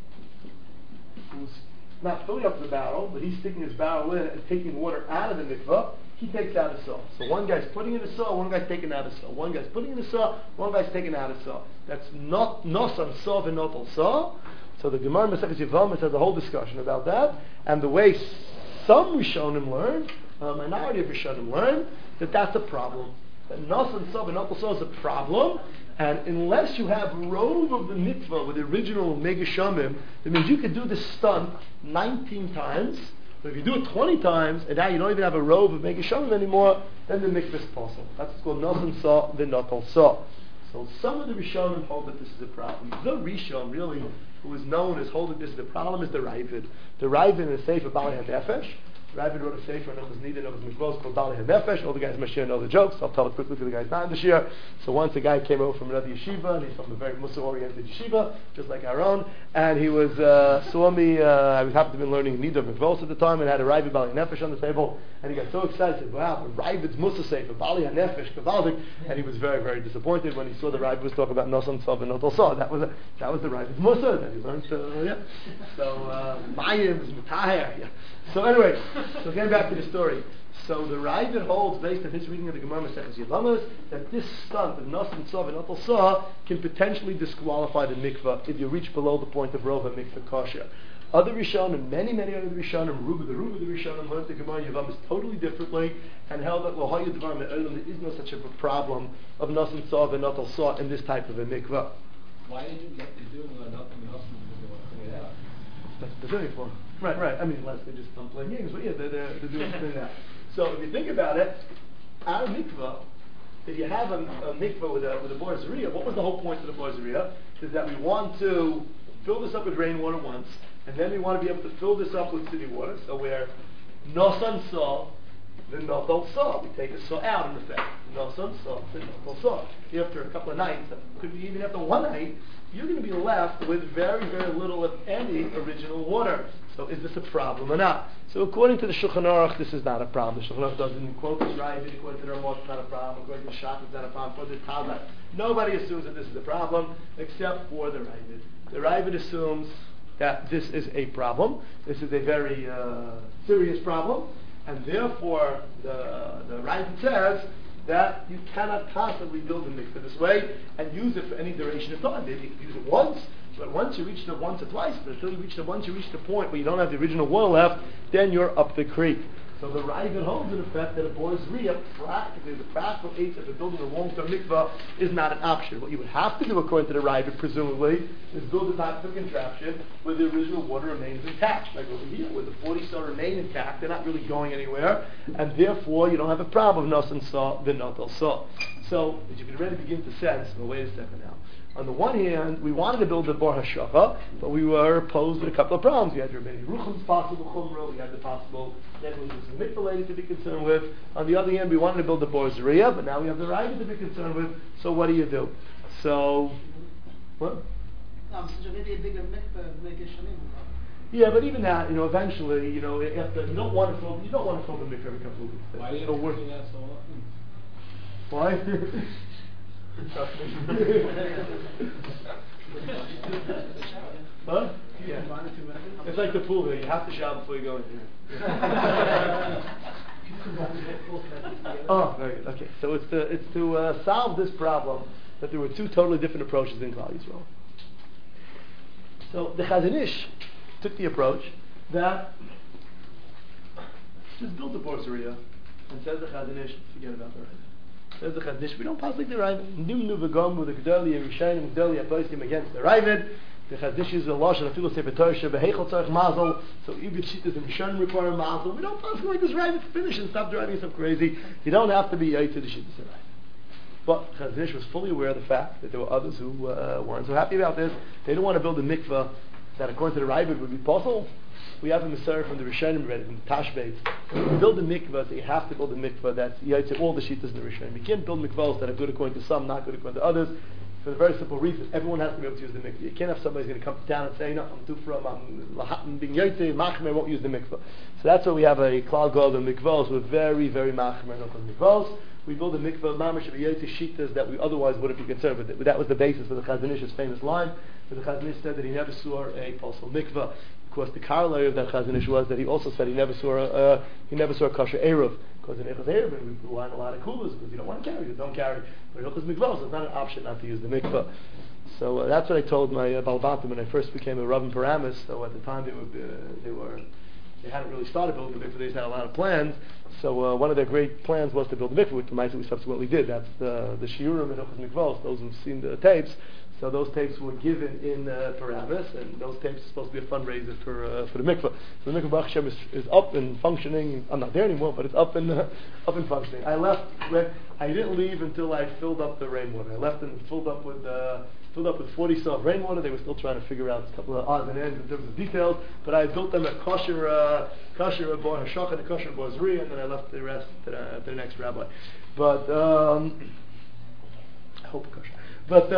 who's not filling up the barrel, but he's sticking his barrel in and taking water out of the mikvah. He takes out a saw. So one guy's putting in a saw, one guy's taking out a saw. One guy's putting in a saw, one guy's taking out a saw. That's not nosan saw v'notal saw. So the Gemara Masechet Yevamos has a whole discussion about that, and the way some Rishonim learn, a minority of Rishonim learn, that that's a problem. That nosan saw v'notal saw is a problem, and unless you have rove of the mitzvah with the original Megashamim, that means you could do this stunt 19 times. But if you do it 20 times, and now you don't even have a rove of Megashamim anymore, then the mikvah is possible. That's what's called nosan saw v'notal saw. So some of the Rishonim hold that this is a problem. The Rishon, really, who is known as holding this as a problem, is the Ravid. The Ravid in the Sefer Bali HaNefesh. Ravid wrote a Sefer, and it was needed, it was mikvos called Bali HaNefesh. All the guys in Mashiach know the jokes. I'll tell it quickly for the guys not in the Shir. So once a guy came over from another yeshiva, and he's from a very Mussar-oriented yeshiva, just like our own, and he was, saw me, I was happy to be learning Nidar Mikvos at the time, and had a Ravid Bali HaNefesh on the table, and he got so excited, wow, the Ravid's Mussar Sefer, Bali HaNefesh, Kavaldik, and he was very, very disappointed when he saw the Ravid was talking about Nosan Tzav and Notal Saw. That was the Ravid's Mussar that he learned, So, Mayim is Mutahir, yeah. So anyway, so getting back to the story. So the Ravid holds, based on his reading of the Gemara Masechet Yevamos, that this stunt of Nosan Tzav and Notal Saw can potentially disqualify the mikvah if you reach below the point of Rova mikvah kosher. Other Rishonim, many other Rishonim, the Ruba of the Rishonim, learned the Gemara Yevamos totally differently and held that L'hoya Dvar Me'olam, there is no such a problem of Nosan Tzav and Notal Saw in this type of a mikvah. Why did you get to doing nothing else because they want to clean it out? That's what they're doing for. Right. I mean, unless they just don't play games, but yeah, they're doing that. So if you think about it, our mikvah, if you have a mikvah with a Bor Zriya, what was the whole point of the Bor Zriya? Is that we want to fill this up with rainwater once, and then we want to be able to fill this up with city water. So we're nosan saw, the notal saw. We take a saw out in effect. Nosan saw, the notal saw. After a couple of nights, could be even after one night, you're going to be left with very little, if any, original water. So is this a problem or not? So according to the Shulchan Aruch, this is not a problem. The Shulchan Aruch doesn't quote this Ravid. According to the Ramot, it's not a problem. According to the Shat, it's not a problem. According to the Talmud, nobody assumes that this is a problem except for the Ravid. The Ravid assumes that this is a problem. This is a very serious problem, and therefore the Ravid says that you cannot possibly build a mikveh this way and use it for any duration of time. Maybe you can use it once, but once you reach once or twice, but until you reach the point where you don't have the original water left, then you're up the creek. So the Ravid holds in effect that a Bor Zriya, practically the practical aids of building a long-term mikveh is not an option. What you would have to do, according to the Ravid, presumably, is build a type of contraption where the original water remains intact, like over here, where the 40 saw remain intact. They're not really going anywhere, and therefore you don't have a problem of nosan saw, the notal saw. So, as you can already begin to sense, well, wait a second now. On the one hand, we wanted to build the Bar Hashacha, but we were posed with a couple of problems. We had Rabbeinu Rucham's possible chumrah, we had the possible negligence of mikvah to be concerned with. On the other hand, we wanted to build the Bar Zariya, but now we have the Raya to be concerned with. So what do? So, what? No, so maybe a bigger mikvah, make it shalim. Yeah, but even that, eventually, after you don't want to fill the mikvah every couple of weeks. Why do you have to do that so often? Why? Huh? Yeah. It's like the pool there. You have to shower before you go in. Oh, very good. Okay, so it's to solve this problem that there were two totally different approaches in Klal Yisrael. So the Chazon Ish took the approach that just build the Bar Zariya and says the Chazon Ish, forget about the Raya. Says the Chazon Ish, we don't pass like the Ravid. Nimnu v'gam with the Gedali Yerushalayim Gedali Apoistim against the Ravid. The Chazon Ish is a lashon afilu sefer Torah shebeheichel tzarich mazel. So even shittas and Rishon require mazel. We don't pass like this Ravid. Finish and stop driving yourself crazy. You don't have to be yaitz to the shittas and Ravid. But Chazon Ish was fully aware of the fact that there were others who weren't so happy about this. They didn't want to build a mikveh that, according to the Ravid, would be possible. We have a Masorah from the Rishonim read it, from the Tashbeit. When you build a mikveh, so you have to build a mikveh that's yaitz all the shittas in the Rishonim. You can't build mikvahs that are good according to some, not good according to others. For the very simple reason, everyone has to be able to use the mikveh. You can't have somebody who's going to come down and say, no, I'm too from, I'm being yaitz, machmer, won't use the mikveh. So that's why we have a klal god of mikvahs with very, very machmer, not mikvahs. We build a mikveh mamash of yaitz shittas that we otherwise wouldn't be concerned with. That was the basis for the Chazon Ish's famous line, where the Chazon Ish said that he never saw a possible mikveh. Of course, the corollary of that Chazon Ish was that he also said he never saw a kosher eruv, because in Eichos eruv we rely on a lot of coolers because you don't want to carry it, don't carry. But in Eichos mikvah, so it's not an option not to use the mikvah. So that's what I told my Balbatim when I first became a Rav in Paramus. So at the time they hadn't really started building the mikvah. They just had a lot of plans. So one of their great plans was to build the mikvah, which we subsequently did. That's the shiurim in Eichos mikvahs. Those who've seen the tapes. So those tapes were given in Paramus, and those tapes are supposed to be a fundraiser for the mikveh. So the mikveh Baruch Hashem is up and functioning. I'm not there anymore, but it's up and functioning. I didn't leave until I filled up the rainwater. I left and filled up with 40 saw of rainwater. They were still trying to figure out a couple of odds and ends in terms of details, but I built them a kosher Bar Hashacha and a kosher Bar Zariya, and then I left the rest to the next rabbi. But I hope kosher. But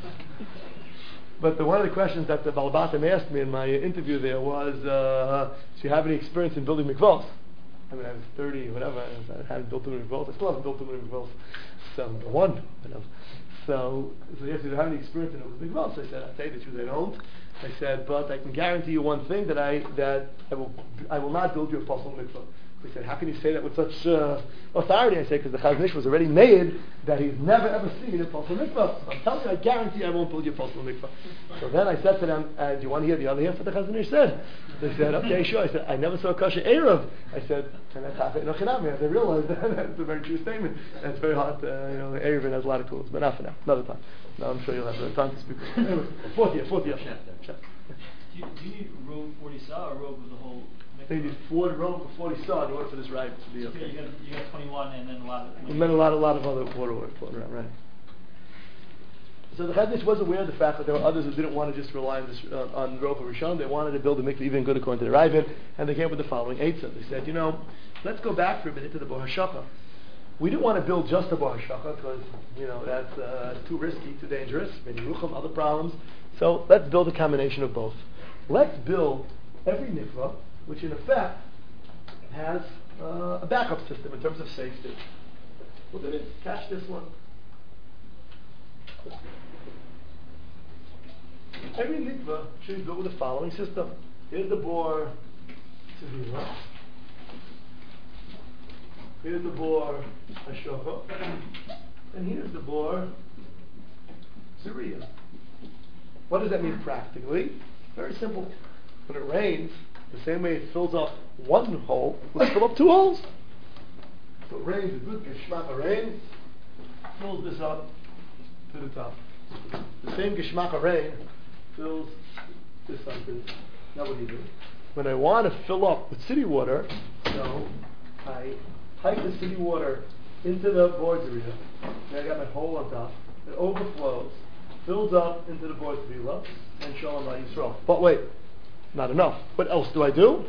one of the questions that the Balbatim asked me in my interview there was, do you have any experience in building mikvahs? I mean, I was 30 or whatever, I hadn't built too many mikvahs. I still haven't built too many mikvahs. So, one. So he asked me, do you have any experience in building mikvahs? So I said, I'll tell you the truth, I don't. I said, but I can guarantee you one thing, that I will not build you a possible mikvah. He said, how can you say that with such authority? I said, because the Chazon Ish was already made that he's never ever seen a possible mikvah. So I'm telling you, I guarantee I won't build you a possible mikvah. So then I said to them, do you want to hear the other half of the Chazon Ish said? They said, okay, sure. I said, I never saw a kosher eruv. I said, they realized that that's a very true statement. And it's very hard, eruv has a lot of tools, but not for now, another time. Now I'm sure you'll have time to speak. Anyway, fourth year. Do you need row 40 saw or row with the whole? They need 40 saw in order for this ride to be okay. You got 21 and then a lot of. And then a lot of other water work floating around, right? So the Chazon Ish was aware of the fact that there were others who didn't want to just rely on Roch Rishon. They wanted to build a mikveh even good according to the Ravid, and they came up with the following eitzah. They said, let's go back for a minute to the Bar Hashacha. We didn't want to build just a Bar Hashacha because that's too risky, too dangerous. Maybe Rucham, other problems. So let's build a combination of both. Let's build every mikveh, which in effect has a backup system in terms of safety. Look at it. Catch this one. Every mikveh should be built with the following system. Here's the Bar Zariya. Here's the Bar Hashacha. And here's the Bar Zariya. What does that mean practically? Very simple. When it rains, the same way it fills up one hole, let's fill up two holes. So it rains, a good geshmaka rain, fills this up to the top. The same geshmaka rain fills this up to the top. Now what do? When I want to fill up with city water, I pipe the city water into the Bar Zariya, and I got my hole on top. It overflows. fills up into the Bor Tvila, and Shalom Yisrael. But wait, not enough. What else do I do?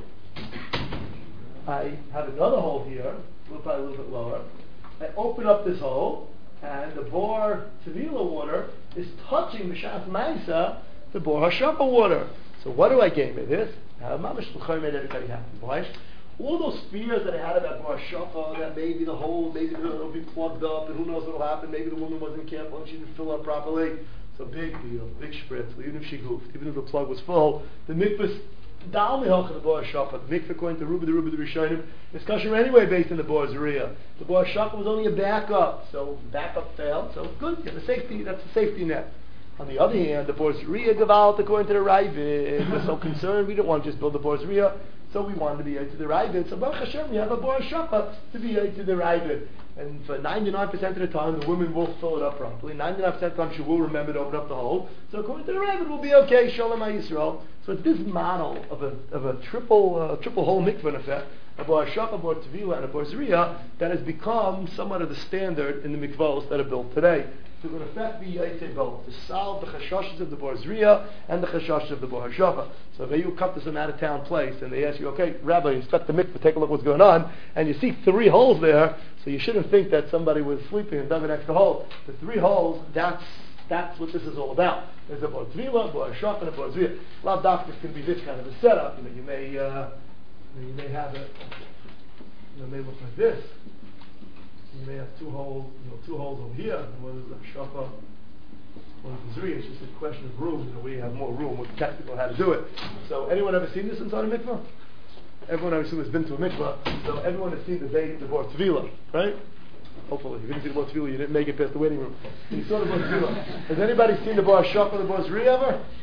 I have another hole here, probably a little bit lower. I open up this hole, and the Bor Tvila water is touching the Shas Maisa, the Bor HaShapa water. So what do I gain with this? Mamash L'chai made everybody happy. Why? All those fears that I had about Bor HaShapa, that maybe the hole, maybe it'll be plugged up, and who knows what'll happen, maybe the woman wasn't careful and she didn't fill up properly. So big deal, big spritz. Even if she goofed, even if the plug was full, the mikvah's Dal Mihach the Bor HaShapa. The mikvah according to the Rishonim is kosher anyway based on the Bor Zuriya. The Bor HaShapa was only a backup, so backup failed. So good, you have the safety. That's the safety net. On the other hand, the Bor Zuriya Gevalt according to the Ravid was so concerned we didn't want to just build the Bor Zuriya, so we wanted to be to the Ravid. So Baruch Hashem, we have a Bor HaShapa to be to the Ravid. And for 99% of the time, the woman will fill it up properly. 99% of the time, she will remember to open up the hole. So according to the Ravid, we'll be okay. Shalom Yisrael. So it's this model of a triple hole mikvah in effect, a Bor HaShapa, a Bor Tvila, and a Bor Zuriya that has become somewhat of the standard in the mikvahs that are built today. To in effect be Yaitse both, to solve the chashashes of the Bor Zuriya and the chashashes of the Bor HaShapa. So if you come to some out-of-town place and they ask you, okay, Rabbi, inspect the mikvah, take a look what's going on, and you see 3 holes there, so you shouldn't think that somebody was sleeping and dug an extra hole. The 3 holes, that's what this is all about. There's a Bor Tvila, Bor HaShapa, and a Bor Zuriya. Lav Dafka can be this kind of a setup. You may have it. It may look like this. You may have 2 holes, 2 holes over here. One is the HaShapa, one is the Zuriya. It's just a question of room. We have more room. We're technical how to do it. So, anyone ever seen this inside a mikvah? Everyone I assume has been to a mikvah, so everyone has seen the Bor Tvila, right? Hopefully, if you didn't see the Bor Tvila, you didn't make it past the waiting room. You saw the Bor Tvila. Has anybody seen the Bor HaShapa or the Bor Zuriya ever? No.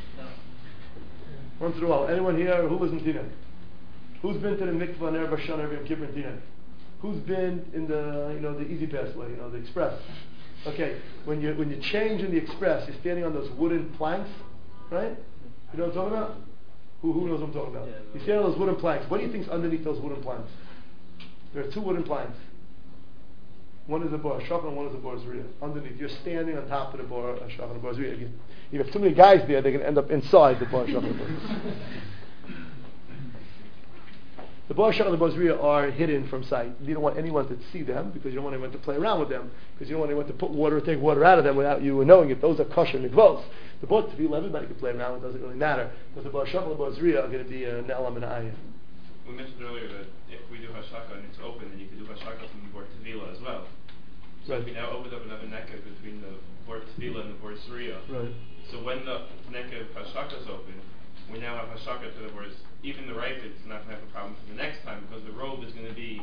Once in a while. Anyone here who was in Tinei? Who's been to the mikvah on Erev Hashanah, Erev Yom Kippur in Tinei? Who's been in the Easy Pass way, the Express? Okay, when you change in the Express, you're standing on those wooden planks, right? You know what I'm talking about? Who knows what I'm talking about? Yeah, you stand on those wooden planks. What do you think's underneath those wooden planks? There are 2 wooden planks. One is a Bor HaShapa and one is a Bor Zuriya. Underneath, you're standing on top of the Bor HaShapa and the Bor Zuriya. If you have too many guys there, they're going to end up inside the Bor HaShapa and the Bor Zuriya. The Bor HaShapa and the Bor Zuriya are hidden from sight. You don't want anyone to see them because you don't want anyone to play around with them because you don't want anyone to put water or take water out of them without you knowing it. Those are kosher mikvos. The Bor Tvila, everybody can play around with. It doesn't really matter. But the Bor HaShapa and the Bor Zuriya are going to be Ne'elam and Ayah. We mentioned earlier that if we do Hashaka and it's open, then you can do Hashaka from the Bor Tvila as well. So right. We now opened up another nekev between the Bor Tvila and the Bor Zuriya. Right. So when the nekev Hashaka is open, we now have Hashaka to the Bor. Even the right it's not going to have a problem for the next time because the robe is going to be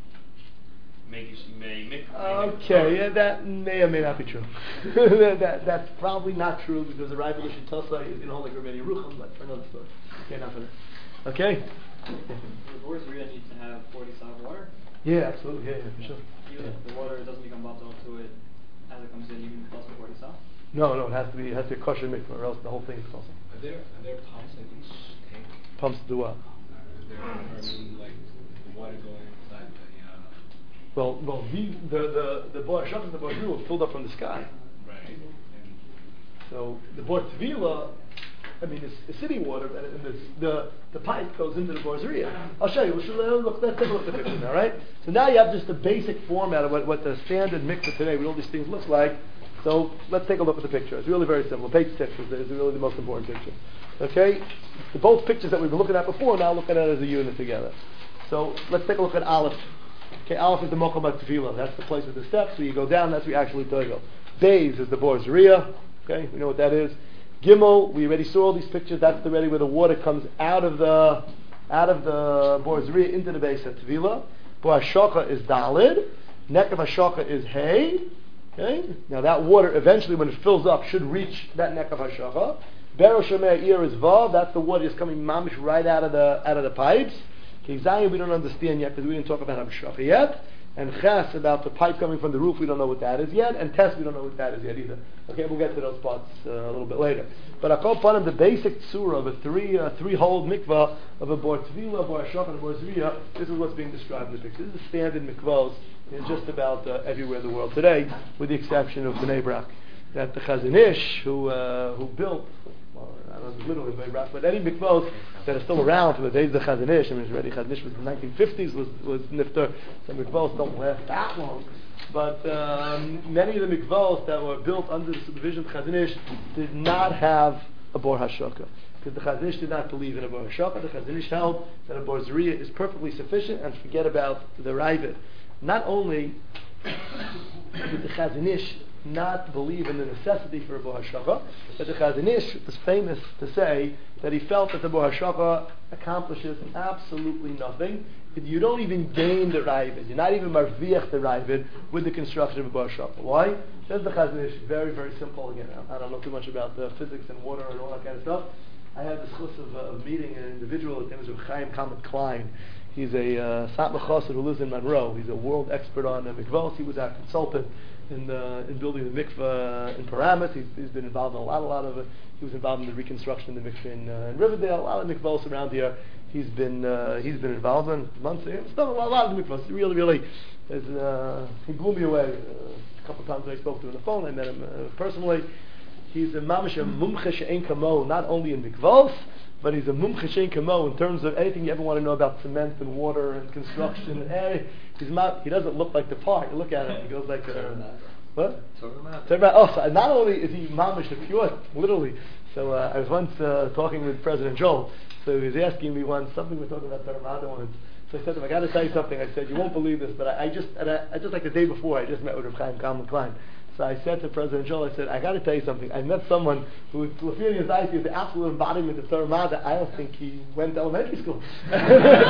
Okay, yeah, that may or may not be true. That's probably not true because the Rav Elisha Tosa is going to hold like Rabbeinu Yerucham, but for another story. Okay, not for that. Okay? The Bor Zuriya needs to have 40 sa of water? Yeah, absolutely. Yeah, for sure. Even if the water doesn't become bottled to it as it comes in, even plus the 40 sa? No, it has to be a kosher mikvah, or else the whole thing is kosher. Are there pumps in each tank? Pumps to do what? Is there, like the water going inside the? Well, the Bor HaShapa and the Bor Zuriya were filled up from the sky. Right. So the Bor Tvila, it's city water, and the pipe goes into the Bor Zuriya. I'll show you. Let's take a look at the picture now, right? So now you have just the basic format of what the standard mikvah today with all these things looks like. So let's take a look at the picture. It's really very simple. Page 6 is really the most important picture. Okay? Both pictures that we've been looking at before, now looking at it as a unit together. So let's take a look at Aleph. Okay, Aleph is the Mokom HaTefillah. That's the place with the steps. So you go down, that's where you actually go. Beis is the Bor Zuriya. Okay, we know what that is. Gimel, we already saw all these pictures. That's already where the water comes out of the Bor Zuriya into the Beis HaTefillah. Bor HaShapa is Dalid. Nekev HaShapa is Hay. Okay, now that water eventually, when it fills up, should reach that Nekev HaShapa. Bero Shemei Ir is Vav. That's the water just coming mamish right out of the pipes. Zayin we don't understand yet because we didn't talk about Hashkafa yet. And Ches about the pipe coming from the roof, we don't know what that is yet. And Tes, we don't know what that is yet either. Okay, we'll get to those parts a little bit later. But I'll call upon the basic surah of a three-hole mikvah of a Bor Tvila, Bor HaShapa, and a Bor Zuriya. This is what's being described in the picture. This is standard mikvahs in just about everywhere in the world today, with the exception of Bnei Brak. that the Chazon Ish who built, well, I don't know, literally very rough, but any mikvos that are still around from the days of the Chazon Ish, I mean, already Chazon Ish was in the 1950s, was nifter. Some mikvos don't last that long, but many of the mikvos that were built under the supervision of Chazon Ish did not have a bor hashaka. Because the Chazon Ish did not believe in a bor hashaka. The Chazon Ish held that a bor zriya is perfectly sufficient, and forget about the ravid. Not only did the Chazon Ish not believe in the necessity for a bor hashaka, but the Chazon Ish was famous to say that he felt that the bor hashaka accomplishes absolutely nothing. You don't even gain the ravid. You're not even marviach the ravid with the construction of a bor hashaka. Why? Says the Chazon Ish, very, very simple. Again, I don't know too much about the physics and water and all that kind of stuff. I had the schus of meeting an individual. His name is Chaim Kamet Klein. He's a Satmar Chassid who lives in Monroe. He's a world expert on mikvahs. He was our consultant in building the mikvah in Paramus. He's been involved in a lot of it. He was involved in the reconstruction of the mikvah in Riverdale. A lot of mikvahs around here. He's been involved in months. He's done a lot of the mikvahs. Really, he blew me away. A couple of times I spoke to him on the phone. I met him personally. He's a mamash mumche she'en kamo, not only in mikvahs, but he's a mumche she'en kamo in terms of anything you ever want to know about cement and water and construction. He doesn't look like the part. You look at him, he goes like what? Oh, so not only is he mamash the pure, literally. So I was once talking with President Joel. So he was asking me once something we're talking about Taramada once. So I said to him, I got to tell you something. I said, you won't believe this, but I just like the day before, I just met with Reb Chaim Kalman Klein. So I said to President Joel, I said, I got to tell you something. I met someone who, Lafini Zayt, is the absolute embodiment of Taramada. I don't think he went to elementary school. And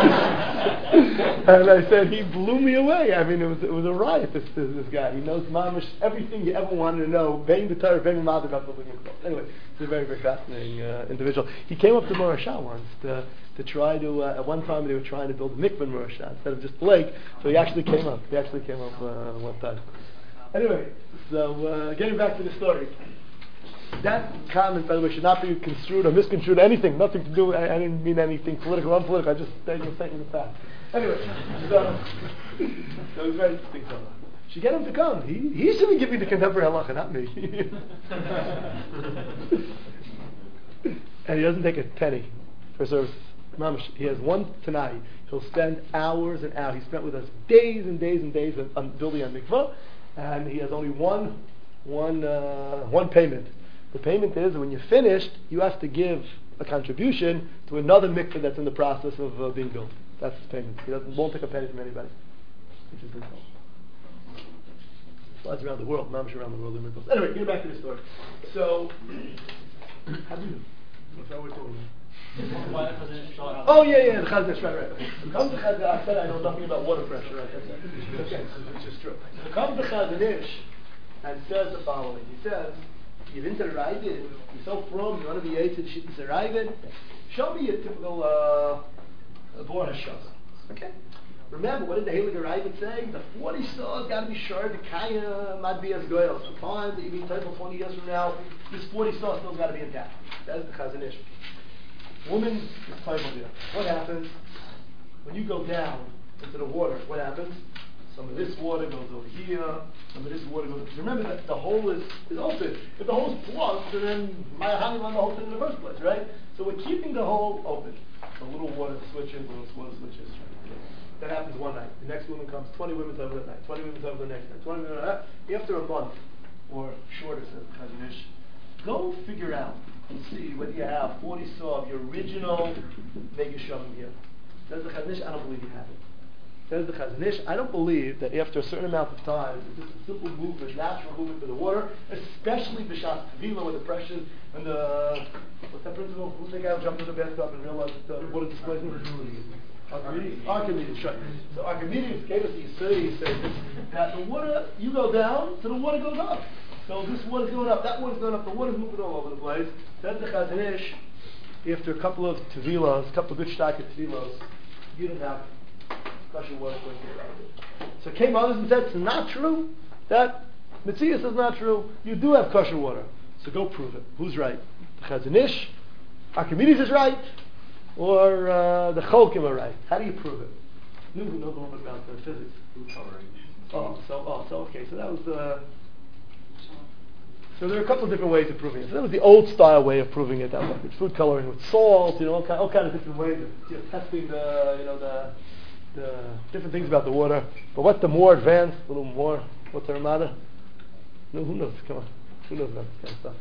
I said, he blew me away. I mean, it was a riot, this guy. He knows mamish everything you ever wanted to know, being the Torah, being the Mother, about the living clothes. Anyway, he's a very, very fascinating individual. He came up to Morashah once to try to, at one time they were trying to build a mikvah in Morashah instead of just lake, so he actually came up. One time. Anyway, so getting back to the story. That comment, by the way, should not be construed or misconstrued, anything, nothing to do, I didn't mean anything political or unpolitical, I just stating the fact. Anyway, so it was very interesting. Should get him to come. He should be giving the contemporary halacha, not me. And he doesn't take a penny for services. Mamash, he has one Tanai. He'll spend hours and hours. He spent with us days and days and days on building a mikvah, and he has only one payment. The payment is when you're finished, you have to give a contribution to another mikvah that's in the process of being built. That's his payment. He won't take a penny from anybody. Which is his fault. Slides around the world, mamash around the world in mikvahs. Anyway, get back to the story. So, how do you know? That's how we're talking about. Oh yeah, the Chazon Ish, right. Comes the Chazon Ish. I said I know nothing about water pressure, right? Okay, which is true. So comes the Chazon Ish and says the following. He says, "You've been to the Ravid. You're so from. You want to be able to the Shittas Ravid. Show me a typical bor hashaka." Okay. Remember, what did the Heilige Ravid say? The 40 stars got to be sure the Kaya might be as good. So fine that you be total 20 years from now, this 40 stars still got to be intact. That's the Chazon Ish. Woman is time on there. What happens when you go down into the water? What happens? Some of this water goes over here. Some of this water goes. Remember that the hole is open. If the hole is plugged, then my honey on the hole in the first place, right? So we're keeping the hole open. So little water switches, That happens one night. The next woman comes. 20 women over that night. 20 women over the next night. 20 women over that. After a month or shorter, says Chazon Ish, go figure out and see whether you have 40 saw of your original Megasham here. Says the Chazon Ish, I don't believe you have it. Says the Chazon Ish, I don't believe that after a certain amount of time, it's just a simple movement, natural movement for the water, especially B'Shas Tevila with the pressure and the, what's that principle? Who's the guy who jumped in the bathtub and realized that the water displacement? Archimedes, right. So Archimedes gave us these studies, he said that the water, you go down, so the water goes up. So this water's going up, that water's going up, the water's moving all over the place. Says the Chazon Ish, after a couple of tevilas, a couple of good shtak of tevilas, you don't have kosher water going to it. So came others and said, it's not true. That Metzias is not true. You do have kosher water. So go prove it. Who's right? The Chazon Ish? Archimedes is right? Or the Cholkim are right? How do you prove it? Who knows a little bit about the physics? Okay, so that was So there are a couple of different ways of proving it. So that was the old style way of proving it. That was with food coloring with salt, all kind of different ways of testing the different things about the water. But what's the more advanced, a little more, what's the Ramada? No, who knows? Come on. Who knows about this kind of stuff?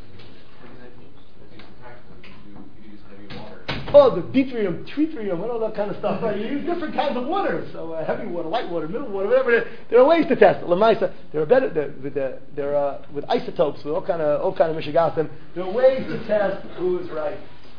Oh, the deuterium, tritium, all that kind of stuff. Right? You use different kinds of water. So heavy water, light water, middle water, whatever. There are ways to test it. Lamaisa, there are better. With isotopes, with all kind of mishigasim. There are ways to test who is right.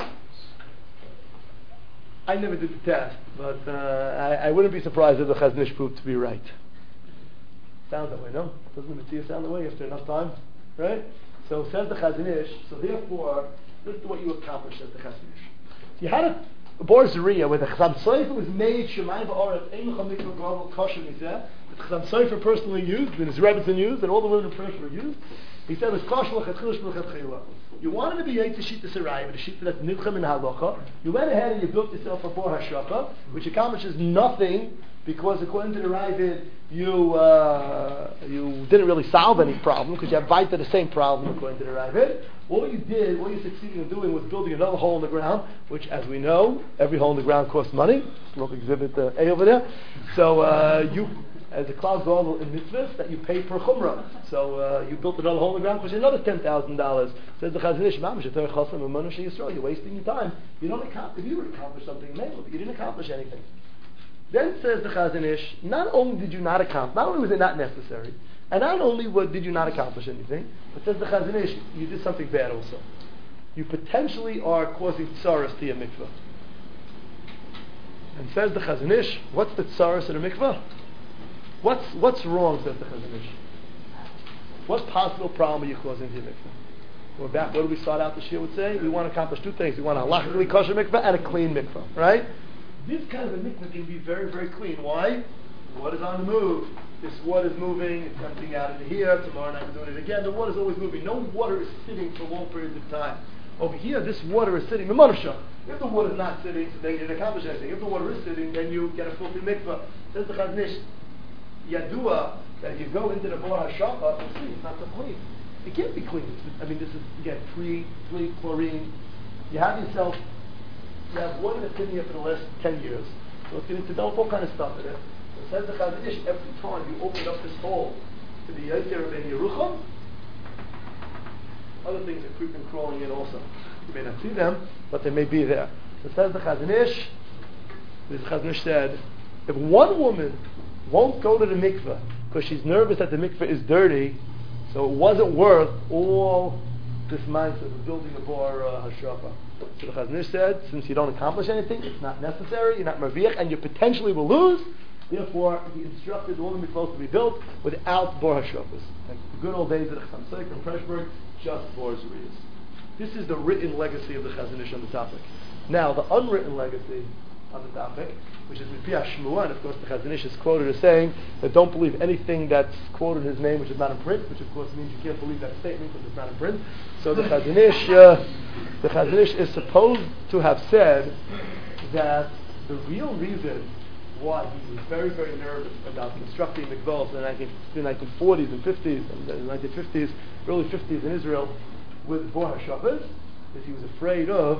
I never did the test, but I wouldn't be surprised if the Chazon Ish proved to be right. Sounds that way, no? Doesn't the Mitzvah sound that way after enough time, right? So says the Chazon Ish. So therefore, this is what you accomplish as the Chazon Ish. You had a Bor Zeriya where the Chazam Sofer was made Shemayim V'Oretz Ein L'cham Mikvah Gravel Kosher Mizeh. The Chazam Sofer personally used, and his Rebbetzin used, and all the women in Prush were used. He said, "It's kosher l'chatchilas l'chatchila." You wanted to be able to sheet the Sarai, but the sheet that's nidchem in halacha. You went ahead and you built yourself a Bor Hashracha, which accomplishes nothing because according to the Ravid, you didn't really solve any problem because you have Vaita the same problem according to the Ravid. All you succeeded in doing was building another hole in the ground, which, as we know, every hole in the ground costs money. Look, exhibit A over there. So as a cloud gadol in mitzvahs, that you pay per chumrah. So you built another hole in the ground, costs you another $10,000. Says the Chazon Ish, Mamash, you're wasting your time. You don't accomplish. If you would accomplish something, but you didn't accomplish anything. Then says the Chazon Ish, not only did you not accomplish, not only was it not necessary, and not only did you not accomplish anything, but says the Chazon Ish, you did something bad also. You potentially are causing tsaras to your mikvah. And says the Chazon Ish, what's the tsaras in a mikvah? What's wrong, says the Chazon Ish? What possible problem are you causing to your mikvah? We're back, what do we start out this year would say? We want to accomplish two things. We want a halachically kosher mikvah and a clean mikvah, right? This kind of a mikvah can be very, very clean. Why? Water's on the move. This water's moving, it's emptying out into here, tomorrow night we're doing it again. The water's always moving. No water is sitting for long periods of time. Over here, this water is sitting. If the water's not sitting, then you didn't accomplish anything. If the water is sitting, then you get a filthy mikvah. Says the Chazon Ish, Yadua, that if you go into the Bor HaShacha, you'll see it's not so clean. It can't be clean. This is, again, free chlorine. You have water that's sitting here for the last 10 years. So it's going to develop all kind of stuff in it. So says the Chazon Ish, every time you open up this hole to the Yoter Ben Yerucham, other things are creeping, crawling in also. You may not see them, but they may be there. So says the Chazon Ish, the Chazon Ish said, if one woman won't go to the mikveh because she's nervous that the mikveh is dirty, so it wasn't worth all this mindset of building a Bor Hashracha. So the Chazon Ish said, since you don't accomplish anything, it's not necessary, you're not merviach, and you potentially will lose. Therefore, he instructed all the mikvahs to be built without Bor Hashrachas. Like the good old days of the Chasam Sofer and Preshberg, just Bor Zeriyas. This is the written legacy of the Chazon Ish on the topic. Now, the unwritten legacy on the topic, which is Mipiyah Shmuah, and of course the Chazon Ish is quoted as saying that don't believe anything that's quoted in his name which is not in print, which of course means you can't believe that statement because it's not in print. So the Chazon Ish is supposed to have said that the real reason why he was very, very nervous about constructing mikvahs in the 1940s and 50s and the 1950s, early 50s in Israel with Bor HaShabbos, is he was afraid of,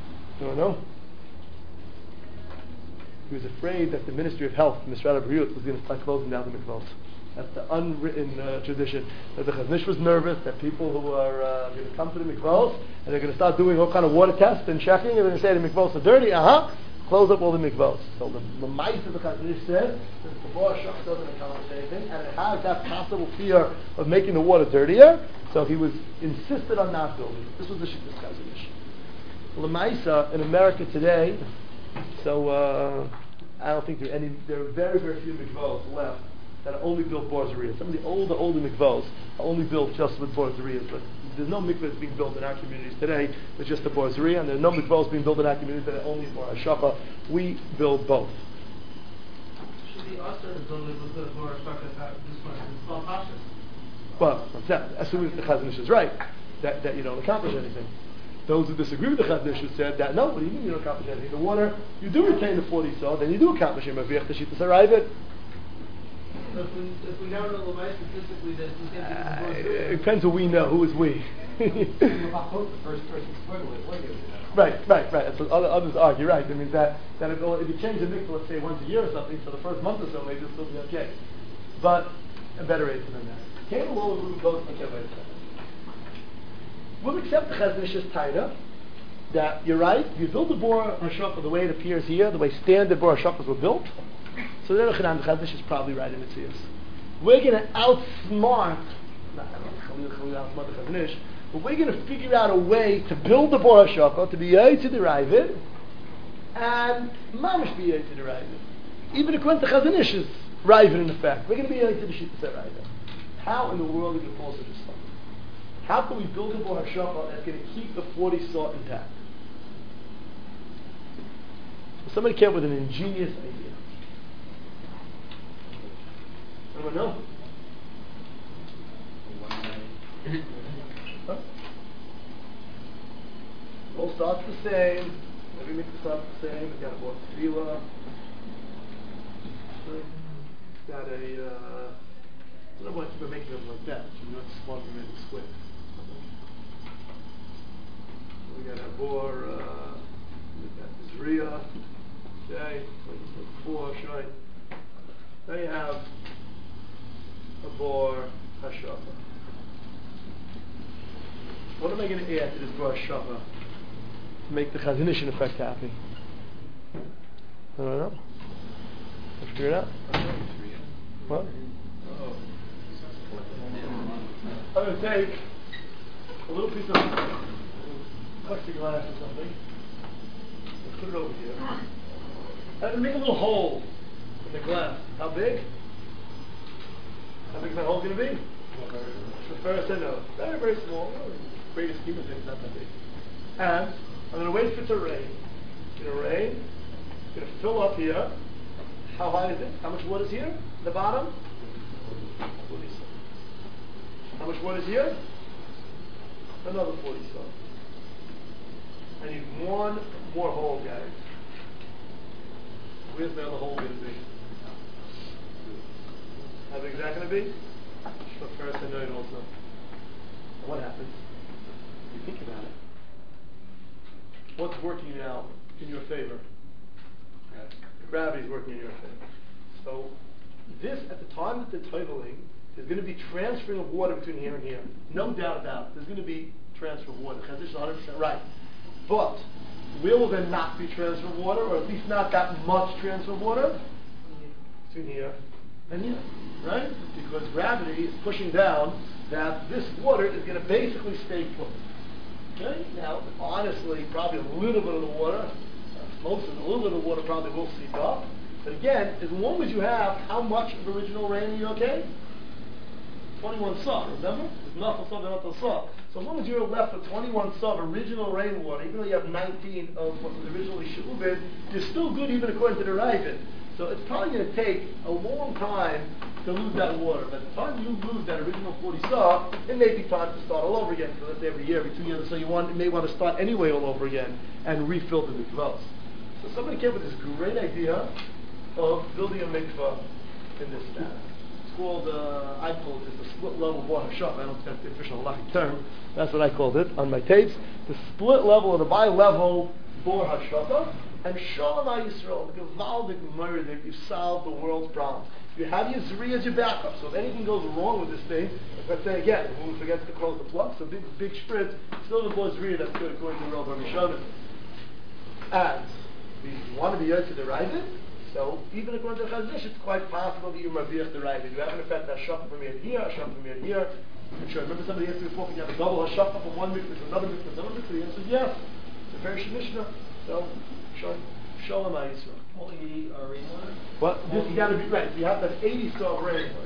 he was afraid that the Ministry of Health, Mishrad HaBriyut, was going to start closing down the mikvahs. That's the unwritten tradition. That the Chazon Ish was nervous that people who are going to come to the mikvahs and they're going to start doing all kind of water tests and checking, and they're going to say the mikvahs are dirty, close up all the mikvahs. So the mice of the Chazon Ish said that the Bor HaShacha doesn't accomplish anything, and it has that possible fear of making the water dirtier, so he was insisted on not building. This was the Shittas Chazon Ish. L'maisa in America today, so I don't think there are very, very few mikvahs left that are only built Bor Zeriyas. Some of the older mikvahs are only built just with Bor Zeriyas, but there's no mikvahs being built in our communities today with just the Bor Zeriyah, and there are no mikvahs being built in our communities that are only Bor HaShacha. We build both. Should the Asr build it with the Bor HaShacha at this point? It's all cautious. Well, assuming the Chazon Ish is right, that you don't accomplish anything. Those who disagree with the Chazon Ish said that, no, what do you mean you don't accomplish anything? The water, you do retain the 40 saw, then you do accomplish your Maviach, the Shittas Harayvit. So if we now know Levi statistically that we can't do It the depends who we know. Who is we? The first person's toilet, what is it? Right. That's what others argue, right? I mean that if you change the mikvah, let's say once a year or something, for the first month or so, maybe it'll still be okay. But a better answer than that. Came along with both. Okay, wait a second. We'll accept the Chazon Ish's taina that you're right. You build the Bor HaShachar the way it appears here, the way standard Bor HaShachars were built. So then the Chazon Ish is probably right in its ears. We're going to outsmart. Outsmart the Chazon Ish. But we're going to figure out a way to build the Bor HaShachar to be able to derive it, and mamish be able to derive it. Even according to Chazon Ish's rive in effect, we're going to be able to the Shittas that rive it. How in the world are we going to pull such a stuff? How can we build a Bor HaShachar that's going to keep the 40 saw intact? Somebody came up with an ingenious idea. Anyone know? Huh? It all starts the same. Every mikvah starts the same. It's got a Bor Tefillah. It's got a I don't know why people are making them like that. You're not smart to make them square. So we got a Bor Zriya. Okay, 4, right? Now you have a Bor HaShachar. What am I going to add to this Bor HaShachar to make the Chazon Ish in effect happy? I don't know. Let's figure it out. What? I'm going to take a little piece of plexiglass or something and put it over here. I'm going to make a little hole in the glass. How big? How big is that hole going to be? The first I know. Very, very small. Greatest scheme of things, not that big. And I'm going to wait for it to rain. It's going to rain. It's going to fill up here. How high is it? How much water is here? At the bottom? 40 saw. How much water is here? Another 40 saw. I need one more hole, guys. Where's the other hole going to be? How big is that going to be? First I know you don't know. What happens? You think about it. What's working now in your favor? Gravity is working in your favor. So this, at the time that they're totaling, there's going to be transferring of water between here and here. No doubt about it. There's going to be transfer of water. Chazon Ish is 100% right. But where will there not be transfer of water, or at least not that much transfer of water? Between here and here, right? Because gravity is pushing down that this water is going to basically stay put. Okay? Now, honestly, probably a little bit of the water, a little bit of the water probably will seep up. But again, as long as you have how much of original rain, are you okay? 21 saw, remember? It's not the saw. So as long as you're left with 21 saw of original rainwater, even though you have 19 of what was originally shuvin, you're still good even according to the Ravid. So it's probably going to take a long time to lose that water. By the time you lose that original 40 saw, it may be time to start all over again. So let's say every year, every 2 years, so you may want to start anyway all over again and refill the mikvahs. So somebody came with this great idea of building a mikvah in this manner. It's called, I called it the split level Bor HaShachar. I don't think that's the official halachic term. That's what I called it on my tapes. The split level or the bi-level Bor HaShachar. And Shalom HaYisrael, the Gevaldik murder, you've solved the world's problems. You have your Zri as your backup. So if anything goes wrong with this thing, let's say again, when we forget to close the plug, so big spritz, still the Bor Zri that's good according to the Rav Rishonim. And we want to be able to derive it. So even according to the Chazon Ish, it's quite possible that you Maviach derive it. You have in effect a Hashachar from here, a Hashachar from here. I'm sure. Remember somebody asked me before, can you have a double Hashachar from one mikvah to another mikvah to another mikvah? The answer is yes. It's a very Mishnah. So, Shalom HaYisrael. Only rainwater? Well, this has got to be right. You have to have 80 saw of rainwater.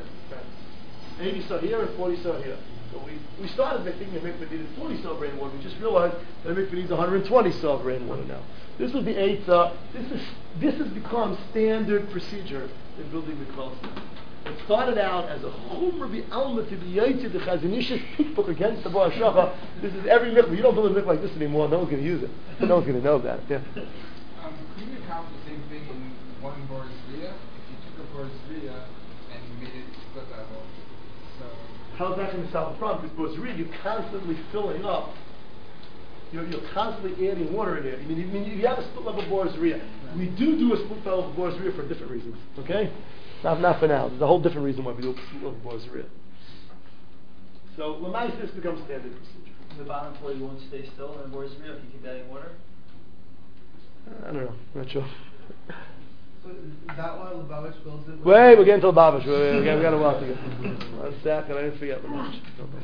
80 saw here and 40 saw here. So we started by thinking the mikvah needed 40 saw of rainwater. We just realized that the mikvah needs 120 saw of rainwater now. This was the 8 saw. This has become standard procedure in building mikvahs. It started out as a chumra b'alma to be yaitid the Chazon Ish's book against the Bor HaShachar. This is every mikvah. You don't build a mikvah like this anymore. No one's going to use it. No one's going to know about it. Yeah. Can you account the same thing in one Bor Zriya? If you took a Bor Zriya and immediately split that hole. So How's that going to solve the problem? Because you're constantly filling up. You're constantly adding water in there. I mean, you have a split level borazeria. We do a split level borazeria for different reasons. Okay, not for now. There's a whole different reason why we do a split level borazeria. So Lamais, this becomes standard procedure. The bottom floor you won't stay still in the borazeria if you keep adding water? I don't know. I'm not sure. is that why Lubavitch builds it? Wait, we're getting to Lubavitch. We got a while to go. 1 second, I didn't forget Lubavitch.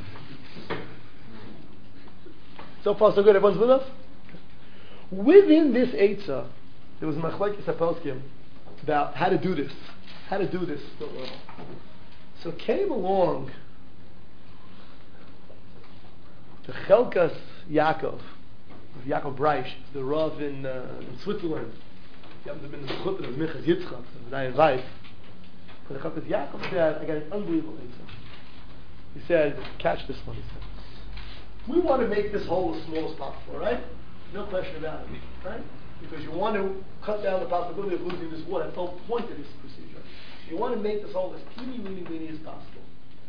So far, so good. Everyone's with us? Within this Eitzah, there was a Machlekes HaPoskim about how to do this. So came along the Chelkas Yaakov Breish, the Rav in Switzerland. He happened to have been the Chutner of Minchas Yitzchak, of Dayan Weiss. So the Chelkas Yaakov said, I got an unbelievable Eitzah. He said, catch this one, he said. We want to make this hole as small as possible, right? No question about it, right? Because you want to cut down the possibility of losing this water. That's the whole point of this procedure. You want to make this hole as teeny, weeny as possible.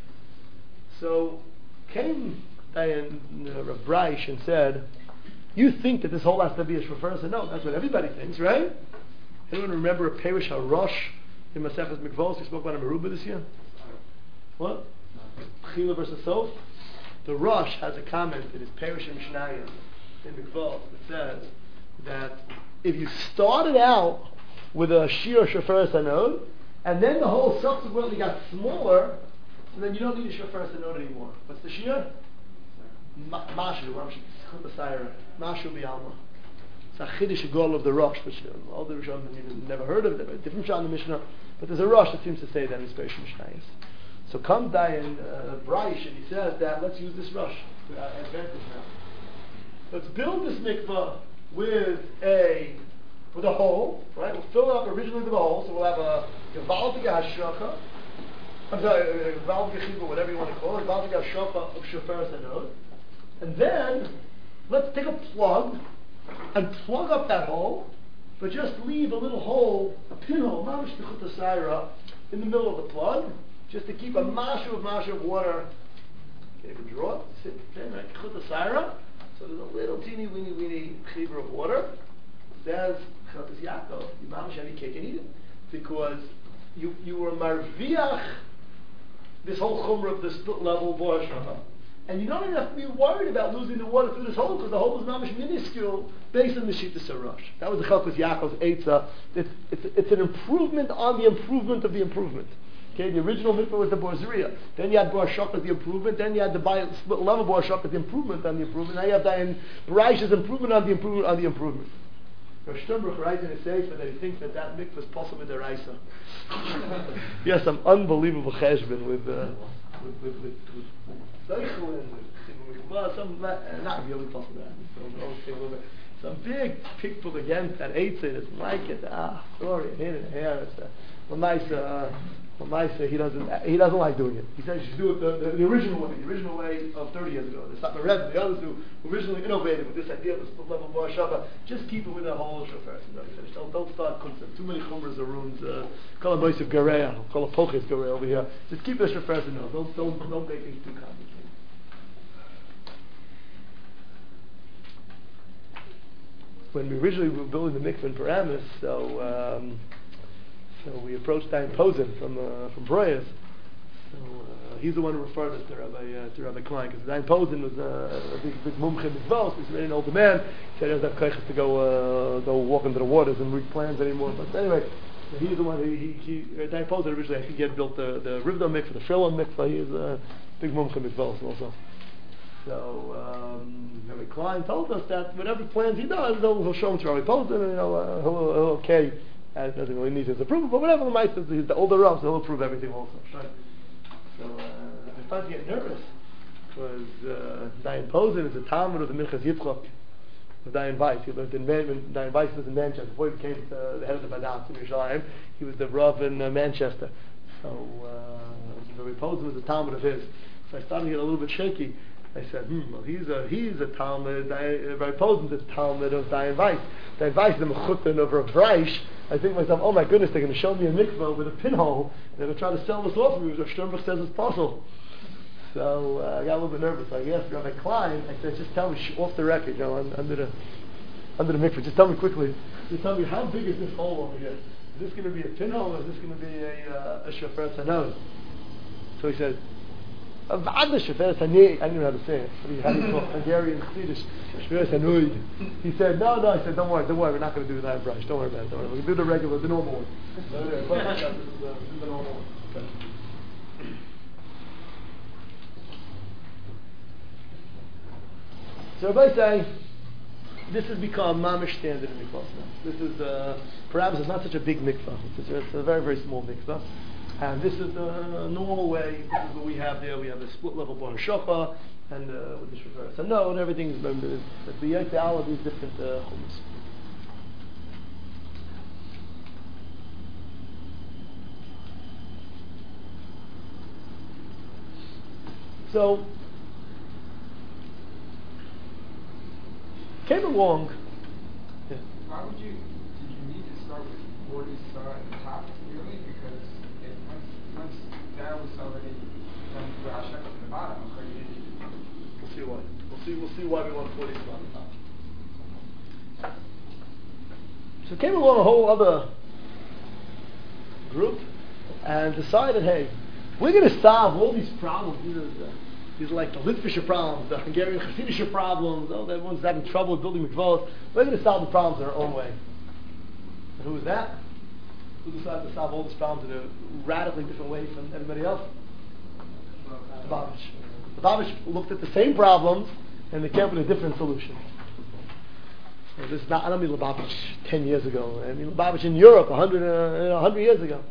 So came Rav Breish and said, you think that this hole has to be a shofar? I said, no, that's what everybody thinks, right? Anyone remember a Perish HaRosh in Maseches Mikvos? We spoke about in Meruba this year. What? Chila versus Sof. The Rosh has a comment in his Perish and Mishnayos in Mikvos that says that if you started out with a Shir Shofar Sanod, and then the hole subsequently got smaller, so then you don't need a Shofar Sanod anymore. What's the Shir? Mashu, Mashu B'Alma. It's a Chiddush goal of the Rosh, which all the Rishonim never heard of it. A different shot in the Mishnah, but there's a Rosh that seems to say that in his Perish and Mishnayos. So comes Dayan Breish and he says that let's use this rush to our advantage now. Let's build this mikvah with a hole, right? We'll fill it up originally with a hole, so we'll have a Gevaldige Hashracha. I'm sorry, Gevaldige Chibur, whatever you want to call it, Gevaldige Hashracha of Shofar Sanod. And then let's take a plug and plug up that hole, but just leave a little hole, a pinhole, mamish b'chut ha'saira, in the middle of the plug, just to keep a mashu of water. Can't even draw it. Sit there, right? Chut ha'saira. So there's a little teeny weeny chibur of water. Says Chelkas Yaakov, you mamish have your cake and eat it, because you were marviach this whole chumrah of the split level borash, and you don't even have to be worried about losing the water through this hole, because the hole is mamish minuscule based on the Shittas HaRosh. That was the Chelkas Yaakov's Eitzah. It's an improvement on the improvement of the improvement. Okay, the original mikvah was the borazeria. Then you had Bar Shachar, the improvement. Then you had the split level Bar Shachar, the improvement on the improvement. Now you have Dayan Breish's improvement on the improvement on the improvement. Rav Sternberg writes in his sefer that he thinks that mikvah is possible with the Raisa. He has some unbelievable cheshbon with Zeichel and some not really possible. Some big people against that Eitzah. It's like it. Sorry, here and here. It's he doesn't like doing it. He says you should do it the original way of 30 years ago. The Satmar the others who originally innovated with this idea of the split level bar shava. Just keep it with a whole shofar. Don't start concept. Too many chumras or runes. Call a moisiv gareya. Call a poches gareya over here. Just keep the shofar. Don't make things too complicated. When we originally were building the mikveh in Paramus, so we approached Dayan Posen from Breuers. So he's the one who referred us to Rabbi Klein, because Dayan Posen was a big mumche in Mitzvos. He's really an older man. He said he doesn't have koiches to go walk into the waters and read plans anymore. But anyway, he's the one. Dayan Posen originally, I think he had built the Rivdo mikveh, the Frillon mikveh. He is a big mumche in Mitzvos also. So Rabbi Klein told us that whatever plans he does, he'll show them to Rabbi Posen, and he'll okay. It doesn't really need his approval, but whatever the mice is, he's the older Rav, so he'll approve everything also. Right? So I started to get nervous, because Dayan Posen is a Talmud of the Minchas Yitzchak of Dayan Weiss. He lived in Dayan Weiss was in Manchester. Before he became the head of the Badas in Yerushalayim, he was the Rav in Manchester. So Rabbi Posen was a Talmud of his. So I started to get a little bit shaky. I said, well, he's a Talmud, very potent Talmud of Dayan Weiss. Dayan Weiss is a mechutin over a Vreish. I think to myself, oh my goodness, they're going to show me a mikvah with a pinhole. They're going to try to sell this off to me, because Sternberg says it's possible. So I got a little bit nervous. I asked Rabbi Klein, I said, just tell me off the record, under the mikvah, just tell me quickly. Just tell me, how big is this hole over here? Is this going to be a pinhole, or is this going to be a shofar sanod? So he said, I don't even know how to say it. How do you talk Hungarian, Swedish? He said, no. I said, don't worry, we're not going to do that brush. Don't worry about it. We're going to do the regular, the normal one. This is the normal one. Okay. So everybody say, this has become mamish standard in mikvahs now. This is, perhaps it's not such a big mikvah. It's a very, very small mikvah. And this is the normal way. This is what we have there. We have a split level bar shocha, and with the shofar. So no, and everything's at the end all of these different homes. So came along. Yeah. Why would you? Did you need to start with 40 star at the top, really? Because once that was already done to Ashek at the bottom, so you didn't. We'll see why. We'll see why we want 40 star on the top. So came along a whole other group and decided, hey, we're going to solve all these problems. These are like the Litvischer problems, the Hungarian Hasidische problems. Oh, everyone's having trouble with building mikvahs. We're going to solve the problems in our own way. And who was that? Who decided to solve all these problems in a radically different way from everybody else? Lubavitch. Lubavitch looked at the same problems and they came up with a different solution. So this is not, I don't mean Lubavitch 10 years ago. I mean Lubavitch in Europe 100 years ago.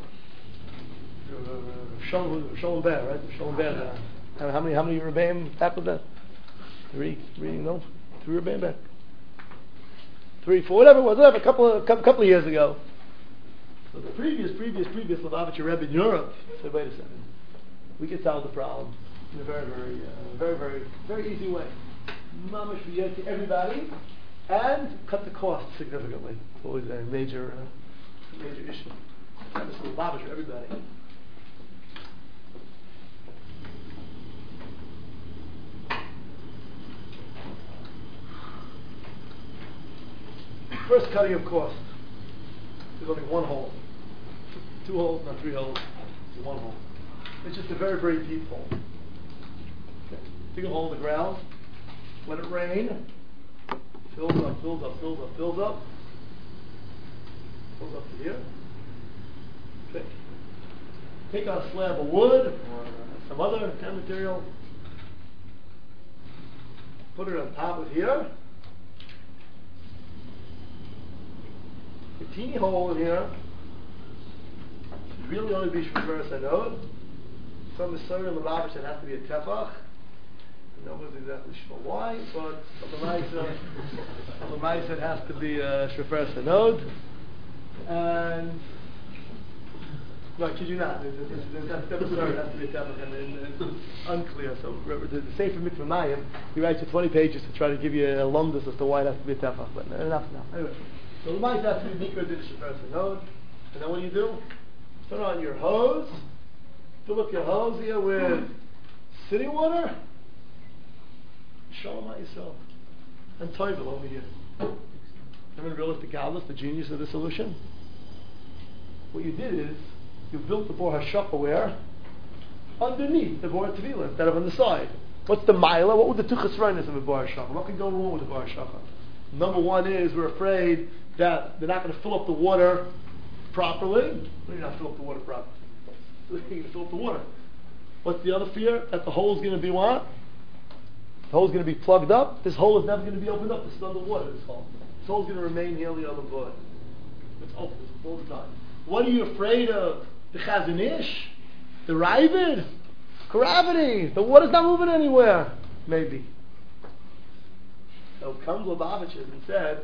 Sholem Ber, right? Sholem Ber. How many Rebbeim back with that? Three, no? 3 Rebbeim back. 3, 4, whatever it was, a couple of years ago. So the previous Lubavitcher Rebbe in Europe said, wait a second, we can solve the problem in a very, very easy way. Mamash v'yet to everybody, and cut the cost significantly. It's always a major issue. This Lubavitcher everybody. First cutting of cost. There's only one hole. 2 holes, not 3 holes. It's 1 hole. It's just a very, very deep hole. Okay. Dig a hole in the ground. Let it rain. Fills up. Fills up to here. Okay. Take out a slab of wood or some other kind of material. Put it on top of here. A teeny hole in here should really only be shofar sanod. Some Messiah in Lubavitch, it has to be a tefach. Nobody's exactly sure why, but on the Maisa it has to be shofar sanod. And no, I kid you not. That's absurd. It has to be a tefach, and it's unclear. So the Sefer Mikveh Mayim, he writes you 20 pages to try to give you a lumdus as to why it has to be a tefach. But enough now. Anyway. So the mice has to be mikvah din shofar sanod, and then what do? Turn on your hose, fill up your hose here with city water, shalom yourself, and toivel over here. Remember realistic galus, the genius of the solution? What you did is, you built the Bor HaShacha where? Underneath the Bor HaTevila, instead of on the side. What's the mila? What would the tuchas rainis of a Bor HaShacha? What can go wrong with the Bor HaShacha? Number one is, we're afraid that they're not going to fill up the water properly. You're not fill up the water properly. You're going to fill up the water. What's the other fear? That the hole is going to be what? The hole is going to be plugged up. This hole is never going to be opened up. This is underwater, this hole. This hole is going to remain here on the other board. It's open all the time. What are you afraid of? The Chazon Ish? The Ravid? Gravity. The water's not moving anywhere. Maybe. So comes Lubavitcher and said,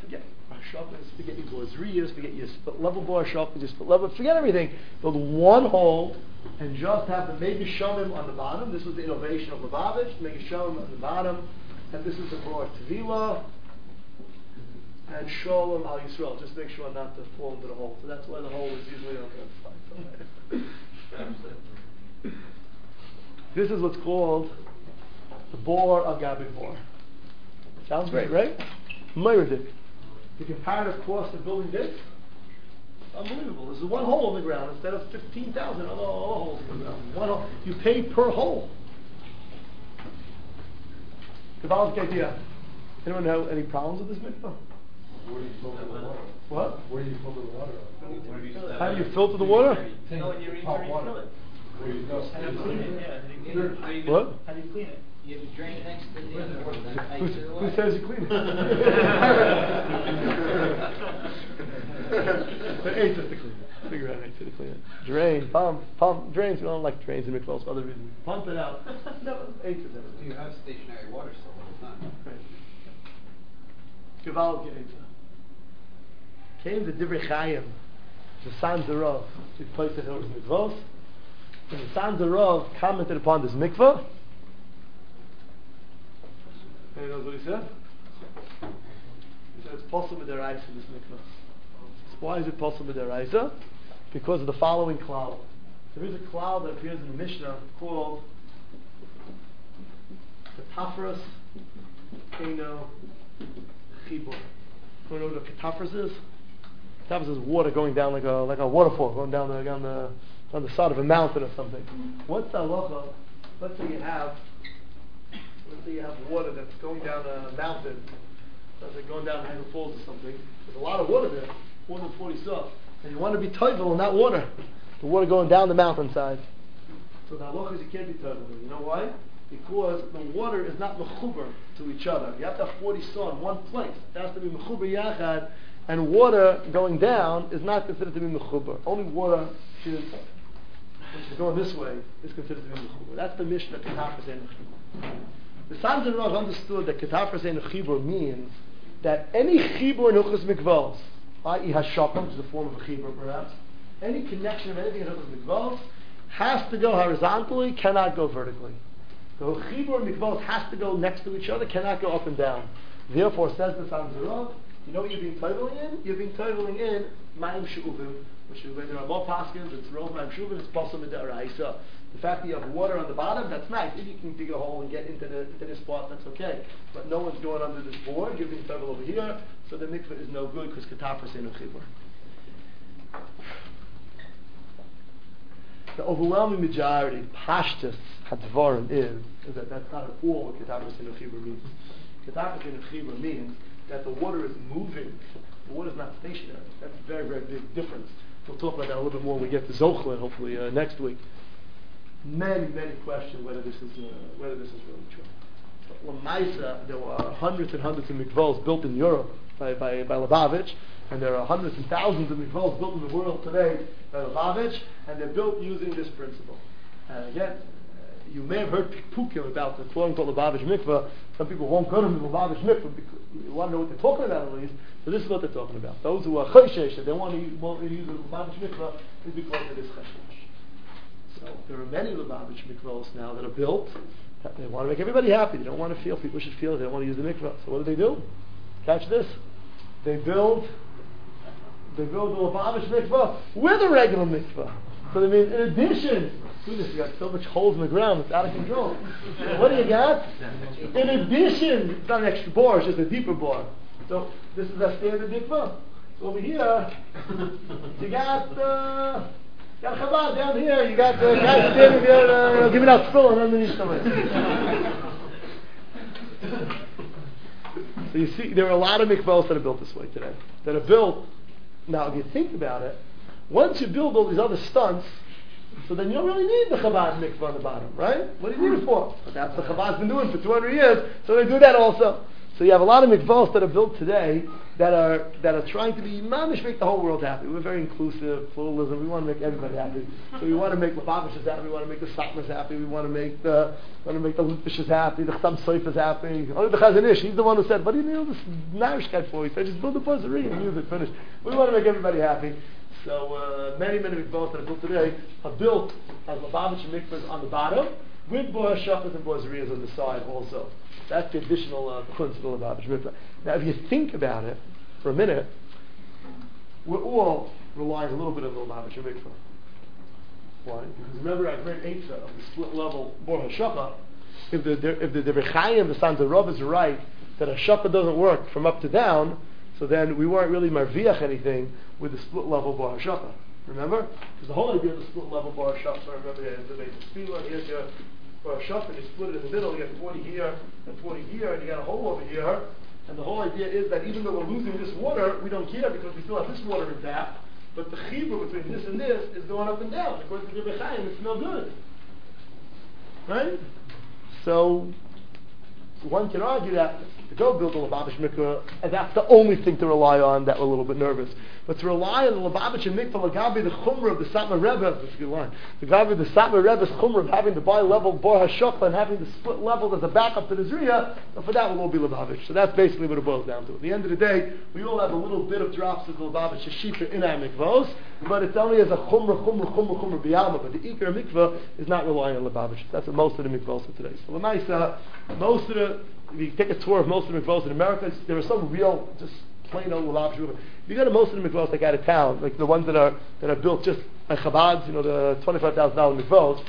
Forget Shabbos, forget your Gozriyas, forget your split level bar Shabbos, your split level, forget everything. Build one hole and just have the Mega Shomim on the bottom. This was the innovation of Lubavitch, Mega Shomim on the bottom. And this is the Bar Tvila and Sholem Al Yisrael. Just make sure not to fall into the hole. So that's why the hole is usually on the side. This is what's called the Bar Agabi Bar. Sounds great, right? Meridik. The comparative cost of building this, unbelievable. This is one hole on the ground instead of 15,000 other holes on the ground. One hole. You pay per hole. Kabbalah's idea. Anyone know any problems with this mikvah? Where do you filter the water? What? Where do you filter the water? How do you filter the water? No, when you refill it. Where do you go? How do you clean it? Yeah. What? How do you clean it? You drain next to the other one. Who says you clean it? The eight is to clean it. Figure out eight to clean it. Drain, pump, drains. We don't like drains in mikvahs for other reasons. Pump it out. No, eight is everything. You have stationary water still all the time. Right. Gewalt ge'etza. Came the Divrei Chaim, the San Zerav, to place the hills mikvahs. And the San Zerav commented upon this mikvah. Anyone knows what he said? He said it's possible deraisa in this mikvah. Why is it possible deraisa? Because of the following cloud. There is a cloud that appears in the Mishnah called the Ketafras Eino Chibur. You know what a Ketafras is? Ketafras is water going down like a waterfall, going down on the side of a mountain or something. What's the halacha? Let's say you have water that's going down a mountain. Let's say going down Niagara Falls or something. There's a lot of water there, more than 40 stuff. And you want to be toivel in that water. The water going down the mountainside. So the halacha is you can't be toivel. You know why? Because the water is not mechuber to each other. You have to have 40 saw in one place. It has to be mechuber yachad. And water going down is not considered to be mechuber. Only water which is going this way is considered to be mechuber. That's the Mishnah Ketafras Eino Chibur. The Sanzer Rav understood that Ketafras Eino Chibur means that any chibur in Hilchos Mikvahs, i.e. Hashakam, which is a form of a chibur perhaps, any connection of anything in Hilchos Mikvahs has to go horizontally, cannot go vertically. The chibur and mikvahs has to go next to each other, cannot go up and down. Therefore, says the Sanzer Rav, you know what you're being toiveling in? You're being toiveling in Mayim She'uvim, which is when there are more paskins, it's Rov Mayim She'uvim, it's Pasam Mid'araisa. The fact that you have water on the bottom, that's nice. If you can dig a hole and get into this part, that's okay. But no one's going under this board, you're being toivel over here, so the mikveh is no good because Ketafras Eino Chibur. The overwhelming majority, Pashtus Hadvarim, is that that's not at all what Ketafras Eino Chibur means. Ketafras Eino Chibur means that the water is moving. The water is not stationary. That's a very, very big difference. We'll talk about that a little bit more when we get to Zochla, hopefully next week. Many question whether this is really true. But Lamaisa, there were hundreds and hundreds of mikvahs built in Europe by Lubavitch, and there are hundreds and thousands of mikvahs built in the world today by Lubavitch, and they're built using this principle. And again, you may have heard Pukim about the quote-unquote Lubavitch mikvah. Some people won't go to the Lubavitch mikvah because you want to know what they're talking about at least. So this is what they're talking about. Those who are choshesh, they want to use the Lubavitch mikvah is because of this chesed. So there are many Lubavitch mikvahs now that are built. They want to make everybody happy. They don't want to feel people should feel they don't want to use the mikvah. So what do? Catch this. They build the Lubavitch mikvah with a regular mikvah. So they mean in addition, goodness, you got so much holes in the ground, it's out of control. So what do you got? In addition, it's not an extra bar, it's just a deeper bar. So this is a standard mikvah. So over here, you got Chabad down here, you got the guy standing there giving out spilling underneath somewhere. So you see, there are a lot of mikvahs that are built this way today. That are built, now if you think about it, once you build all these other stunts, so then you don't really need the Chabad mikvah on the bottom, right? What do you need it for? But that's what Chabad's been doing for 200 years, so they do that also. So you have a lot of mikvahs that are built today that are trying to be mamish, make the whole world happy. We're very inclusive, pluralism. We want to make everybody happy. So we want to make the Lubavitchers happy. We want to make the Satmars happy. We want to make the Litvishes happy. The Chassam Soifers happy. Only the Chazon Ish, he's the one who said, "What do you need all this narishkeit for?" He said, "Just build a buzzery and use it. Finish." We want to make everybody happy. So many mikvahs that are built today are built as Lubavitcher mikvahs on the bottom, with Boaz Shachas and Boaz Riyas on the side also. That's the additional kunz of the Lubavitcher mikvah. Now, if you think about it for a minute, we're all relying a little bit on the Lubavitcher mikvah. Why? Because remember, I read Eitzah of the split level Bor HaShacha. If the Rebbechaim, the Sons of Rav, is right that a Shacha doesn't work from up to down, so then we weren't really marviach anything with the split level Bor HaShacha. Remember? Because the whole idea of the split level Bor HaShacha, remember, the base of Spila, here's your Bor HaShacha, and you split it in the middle, you get 40 here and 40 here, and you got a hole over here. And the whole idea is that even though we're losing this water, we don't care because we still have this water intact. But the chibur between this and this is going up and down. According to Rebbe Chaim, it's no good. Right? So one can argue that to go build a Lubavitcher mikvah, and that's the only thing to rely on, that we're a little bit nervous. But to rely on the Lubavitcher mikvah, Lagabi, the chumrah of the Satmar Rebbe, that's a good line. Lagabi, the Satmar Rebbe's chumrah of having the bi-level Bor HaShacha and having the split level as a backup to the Zriya, and for that we'll all be Lubavitch. So that's basically what it boils down to. At the end of the day, we all have a little bit of drops of the Lubavitcher shita in our mikvahs, but it's only as a chumrah biyama. But the Ikar mikvah is not relying on Lubavitch. That's what most of the mikvahs are today. So Lamaisa, if you take a tour of most of the mikvahs in America, there are some real, just plain old Lubavitcher. If you go to most of the mikvahs like out of town, like the ones that are built just by Chabad, the $25,000 mikvahs,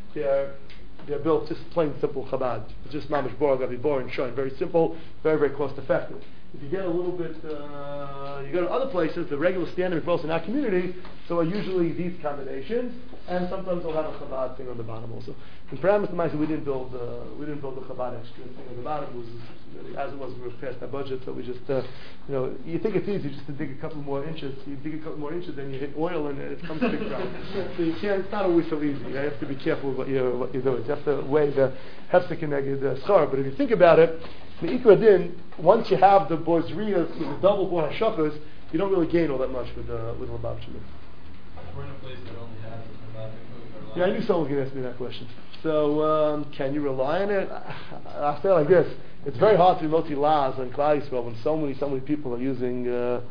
they're built just plain simple Chabad. It's just mamish bor, gavi bor and shine. Very simple, very, very cost effective. If you get a little bit, you go to other places, the regular standard mikvahs in our community, so are usually these combinations, and sometimes they'll have a Chabad thing on the bottom also. In Paramus Maisa, we didn't build the Chabad extra thing on the bottom. It was as it was, we were past our budget, so we just, you think it's easy just to dig a couple more inches. You dig a couple more inches, then you hit oil, and it comes a big problem. So you can't. It's not always so easy. You have to be careful with what you're doing. You have to weigh the hefsek and the schar. But if you think about it, the Ikra Din, once you have the Boaz Riyas with the double Bor HaShachas, you don't really gain all that much with Lubavitcher. We're in a place that only has a Lubavitcher. Yeah, I knew someone was going to ask me that question. So, can you rely on it? I'll say it like this: it's very hard to be multi-las on Klal Yisrael when so many people are using the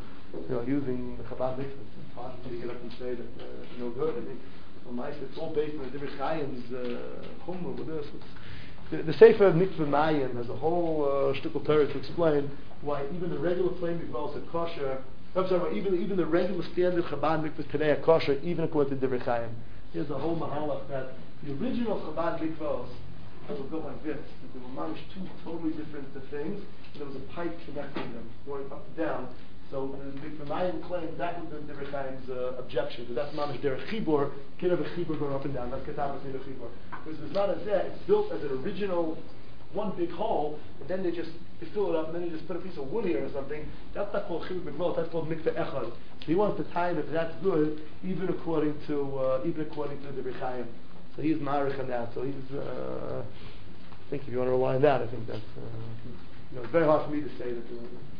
Chabad mikvah. It's hard for you to get up and say that it's no good. I think it's all based on the Divrei Chaim's chumrah with this. The Sefer Mikvah Mayim has a whole shtickle Torah to explain why even the regular plain mikvahs are kosher. I'm sorry, even the regular standard Chabad mikvahs today are kosher, even according to Divrei Chaim. Here's a whole mahalach that the original Chabad mikvahs were built like this. There were mamish two totally different things. There was a pipe connecting them, going up and down. So the Mikvah Mayim claims that was the Divrei Chaim's objection. But that's mamish derech chibur. Can't have a chibur going up and down. That's katamas in a chibur. Because it's not as that. It's built as an original one big hole, and then they fill it up, and then they just put a piece of wood here or something. That's not called chibur mikvah. That's called mikvah echad. So he wants to tie it if that's good, even according to the Divrei Chaim. So he's marich on that. So he's. I think if you want to rely on that, I think that's. It's very hard for me to say that.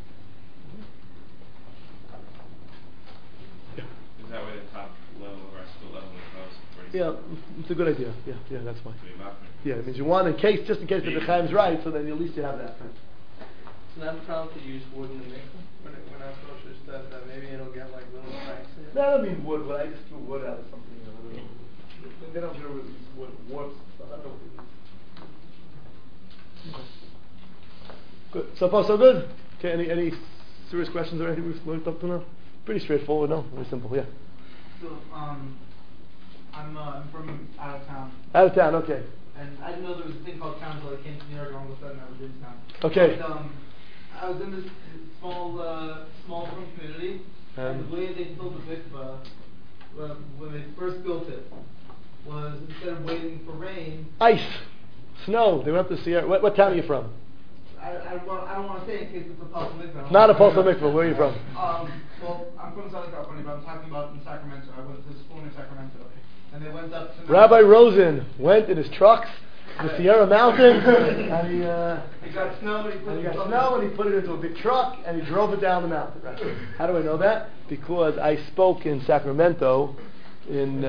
Is that way the top level of our school level is Yeah, it's a good idea. Yeah, that's fine. Yeah, it means you want just in case the Chaim's right, so then at least you have that. It's not a problem to use wood in the mikvah when I approach stuff that maybe it'll get like little cracks in it. No, I don't mean wood, but I just threw wood out of something. They don't really use wood, warps. I don't know what they use. Okay. Good. So far, so good. Okay. Any serious questions or anything we've learned up to now? Pretty straightforward, no? Very simple. Yeah. So, I'm from out of town. Out of town, okay. And I didn't know there was a thing called town until I came to New York, and all of a sudden I was in town. Okay. But, I was in this small community, and the way they built the mikvah, when they first built it, was instead of waiting for rain... Ice. Snow. They went up to Sierra. What town are you from? I don't want to say in case it's a Pulsar mikvah. Not a Pulsar mikvah. Where are you from? Well, I'm from Southern California, but I'm talking about in Sacramento. I went to school in Sacramento. And they went up to... Rabbi Rosen went in his trucks the Sierra Mountains, and he got snow and he put it into a big truck and he drove it down the mountain. Right? How do I know that? Because I spoke in Sacramento in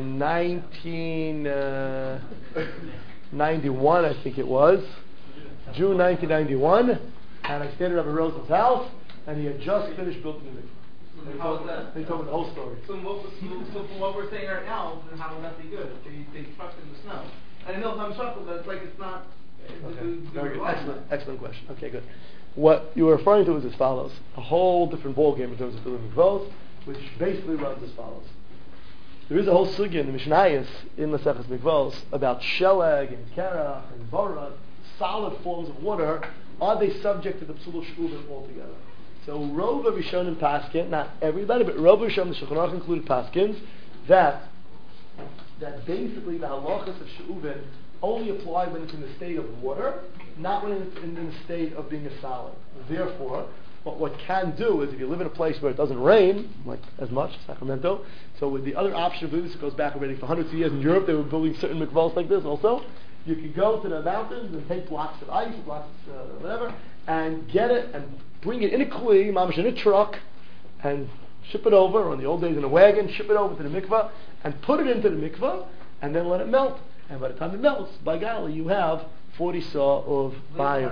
1991, I think it was, June 1991, and I stayed at Rabbi Rosen's house, and he had just finished building the mikveh. How was that? He told me the whole story. So from what we're saying right now, then how would that be good? They trucked in the snow. And I know if I'm trucked, but it's like it's not. Okay. Very good. Excellent question. Okay, good. What you were referring to is as follows: a whole different ballgame in terms of building mikvahs, which basically runs as follows. There is a whole sugya in the Mishnayos in Maseches Mikvahs about sheleg and kerach and bara, solid forms of water. Are they subject to the psul shuvim altogether? So Rov Rishonim Paskin, not everybody, but Rov Rishonim, the Shulchan Aruch included Paskins, that basically the halachas of she'uvin only apply when it's in the state of water, not when it's in the state of being a solid. Therefore, what can do is if you live in a place where it doesn't rain, like as much, Sacramento, so with the other option of doing this, it goes back already for hundreds of years in Europe, they were building certain mikvahs like this also. You could go to the mountains and take blocks of ice, blocks whatever, and get it and bring it in a kli, mamash in a truck, and ship it over, or in the old days in a wagon, ship it over to the mikvah, and put it into the mikvah, and then let it melt. And by the time it melts, by golly, you have 40 saw of bayim.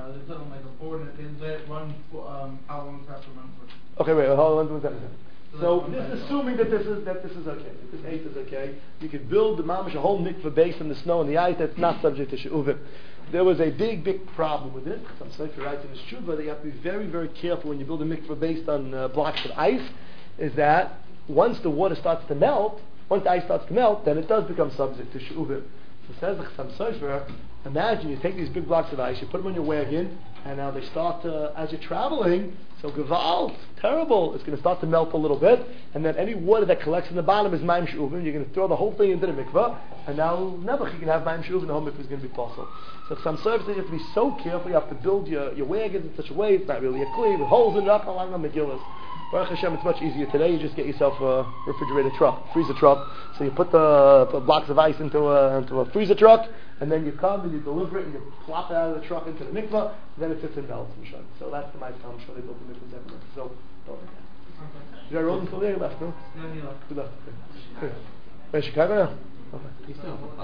Okay, wait, hold on 1 second. So this is assuming that this is okay. This 8 is okay. You could build the mamash a whole mikvah based on the snow and the ice that's not subject to she'uvim. There was a big problem with it. Some Sefer writes in his Shuvah that you have to be very, very careful when you build a mikvah based on blocks of ice. Is that once the water starts to melt, once the ice starts to melt, then it does become subject to she'uvim. So says the Chassam Sofer, imagine you take these big blocks of ice, you put them on your wagon, and now they start to, as you're traveling, so gewalt, terrible, it's going to start to melt a little bit, and then any water that collects in the bottom is ma'im she'uvim, you're going to throw the whole thing into the mikvah, and now never you can have ma'im she'uvim, the whole mikvah is going to be possible. So Chassam Sofer says you have to be so careful, you have to build your wagons in such a way, it's not really a kli, with holes in it, up along the megillas. Baruch Hashem, it's much easier today. You just get yourself a refrigerator truck, freezer truck. So you put the blocks of ice into a freezer truck, and then you come and you deliver it and you plop it out of the truck into the mikvah. Then it sits and melts. So that's the Ma'aseh. I'm sure they built the mikvah separately. So did I roll until there? You left, no? No, he left. Good luck. Wait, Chicago now? Okay. There's a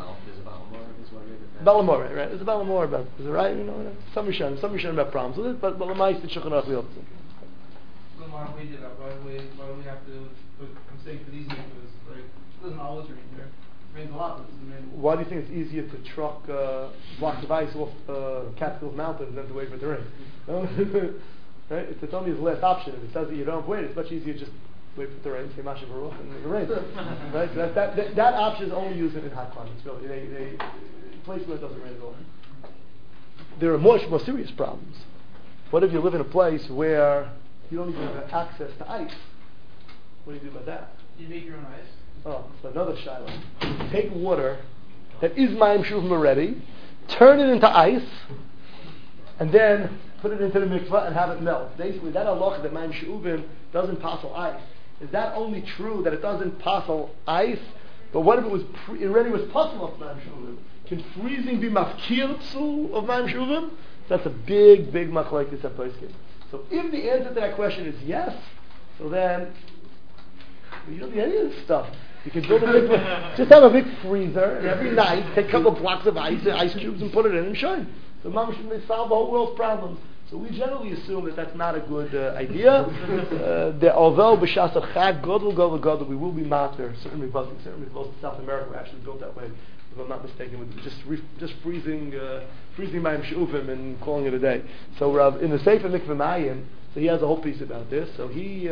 Balamor, right? There's a Balamor about. Is it right? You know, some Rishonim have problems with it, but the Ma'aseh Shulchan Aruch the opposite. Why do we do that? Why do we have to mistake for these mikvahs? Like, it doesn't always rain here. It rains a lot, but it doesn't rain. Why do you think it's easier to truck blocks of ice off Catskill Mountain than to wait for it to rain? Right? It's only his last option. If it says that you don't wait, it's much easier just wait for it to rain, say Mashiach Baruch, and it rains. Right? So that option is only used in hot climates. Really, they place where it doesn't rain at all. There are much more serious problems. What if you live in a place where you don't even have access to ice? What do you do about that? You make your own ice. Oh, so another shiloh. You take water that is ma'im shuvim already, turn it into ice, and then put it into the mikvah and have it melt. Basically, that halacha that ma'im shuvim doesn't passel ice. Is that only true that it doesn't passel ice? But what if it was it already was passel of ma'im shuvim? Can freezing be mafkir tzu of ma'im shuvim? That's a big machlokes at Poskim. So if the answer to that question is yes, so then you don't need any of this stuff. You can build a big, just have a big freezer, and every night take a couple of blocks of ice cubes, and put it in and shine. So Mamash may solve the whole world's problems. So we generally assume that that's not a good idea. Although b'shas chag godel, we will be matter. Certainly both in South America were actually built that way, if I'm not mistaken, with just freezing ma'im she'uvim and calling it a day. So in the Sefer Mikveh Mayim, so he has a whole piece about this. So he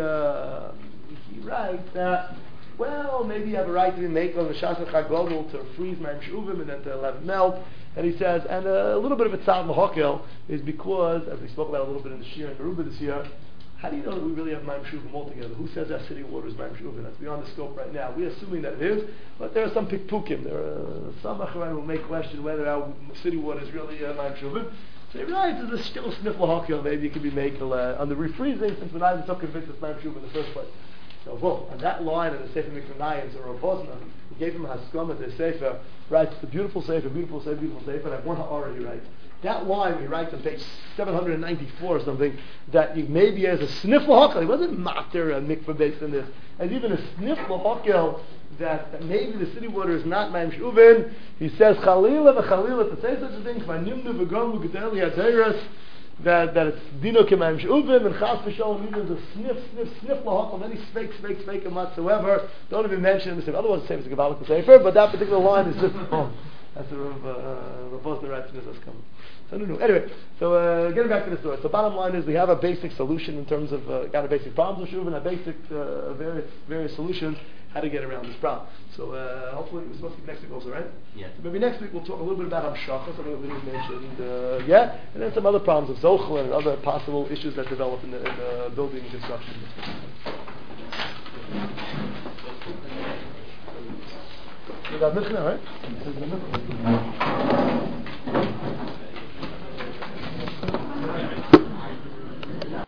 writes that, well, maybe you have a right to make on the Shas Chag Godel to freeze ma'im she'uvim and then to let it melt. And he says, and a little bit of it tzad l'hokel is because, as we spoke about a little bit in the Shir and Beruba this year, how do you know that we really have ma'im she'uvim altogether? Who says that city water is ma'im she'uvim? That's beyond the scope right now. We're assuming that it is, but there are some pikpukim. There are some acharon who may question whether our city water is really ma'im she'uvim. Say, right, there's a still sniff l'hokel. Maybe it could be made on the refreezing, since we're not even so convinced it's ma'im she'uvim in the first place. So, well, on that line in the Sefer Mikveh Nayim, so Rav Bosna, he gave him Haskam at the Sefer, writes the beautiful Sefer, and I have one ha'ara he writes. That line he writes on page 794 or something, that you maybe as a sniff l'hakel, he wasn't mater a mikveh based on this, as even a sniff l'hakel, that maybe the city water is not Maim Shuvin. He says, Chalila v'chalila, to say such a thing, K'manimnu v'gom v'gedeli ha'zeiras, that it's Dino K'maim Shuvin, and Chas v'shalom, even the sniff l'hakel, any fake whatsoever, don't even mention the Sefer. Otherwise, the Sefer is a Gavalak Sefer, but that particular line is just, that's the Rav Bosna writes in this coming. So no. Anyway, so getting back to the story. So bottom line is we have a basic solution in terms of got a basic problem with Shuvin, a basic various solutions how to get around this problem. So hopefully we're supposed to be next week also, right? Yeah. So maybe next week we'll talk a little bit about Hamshachah, something that we didn't mention, and then some other problems of Zochel and other possible issues that develop in the building and construction. You got Mishnah, right?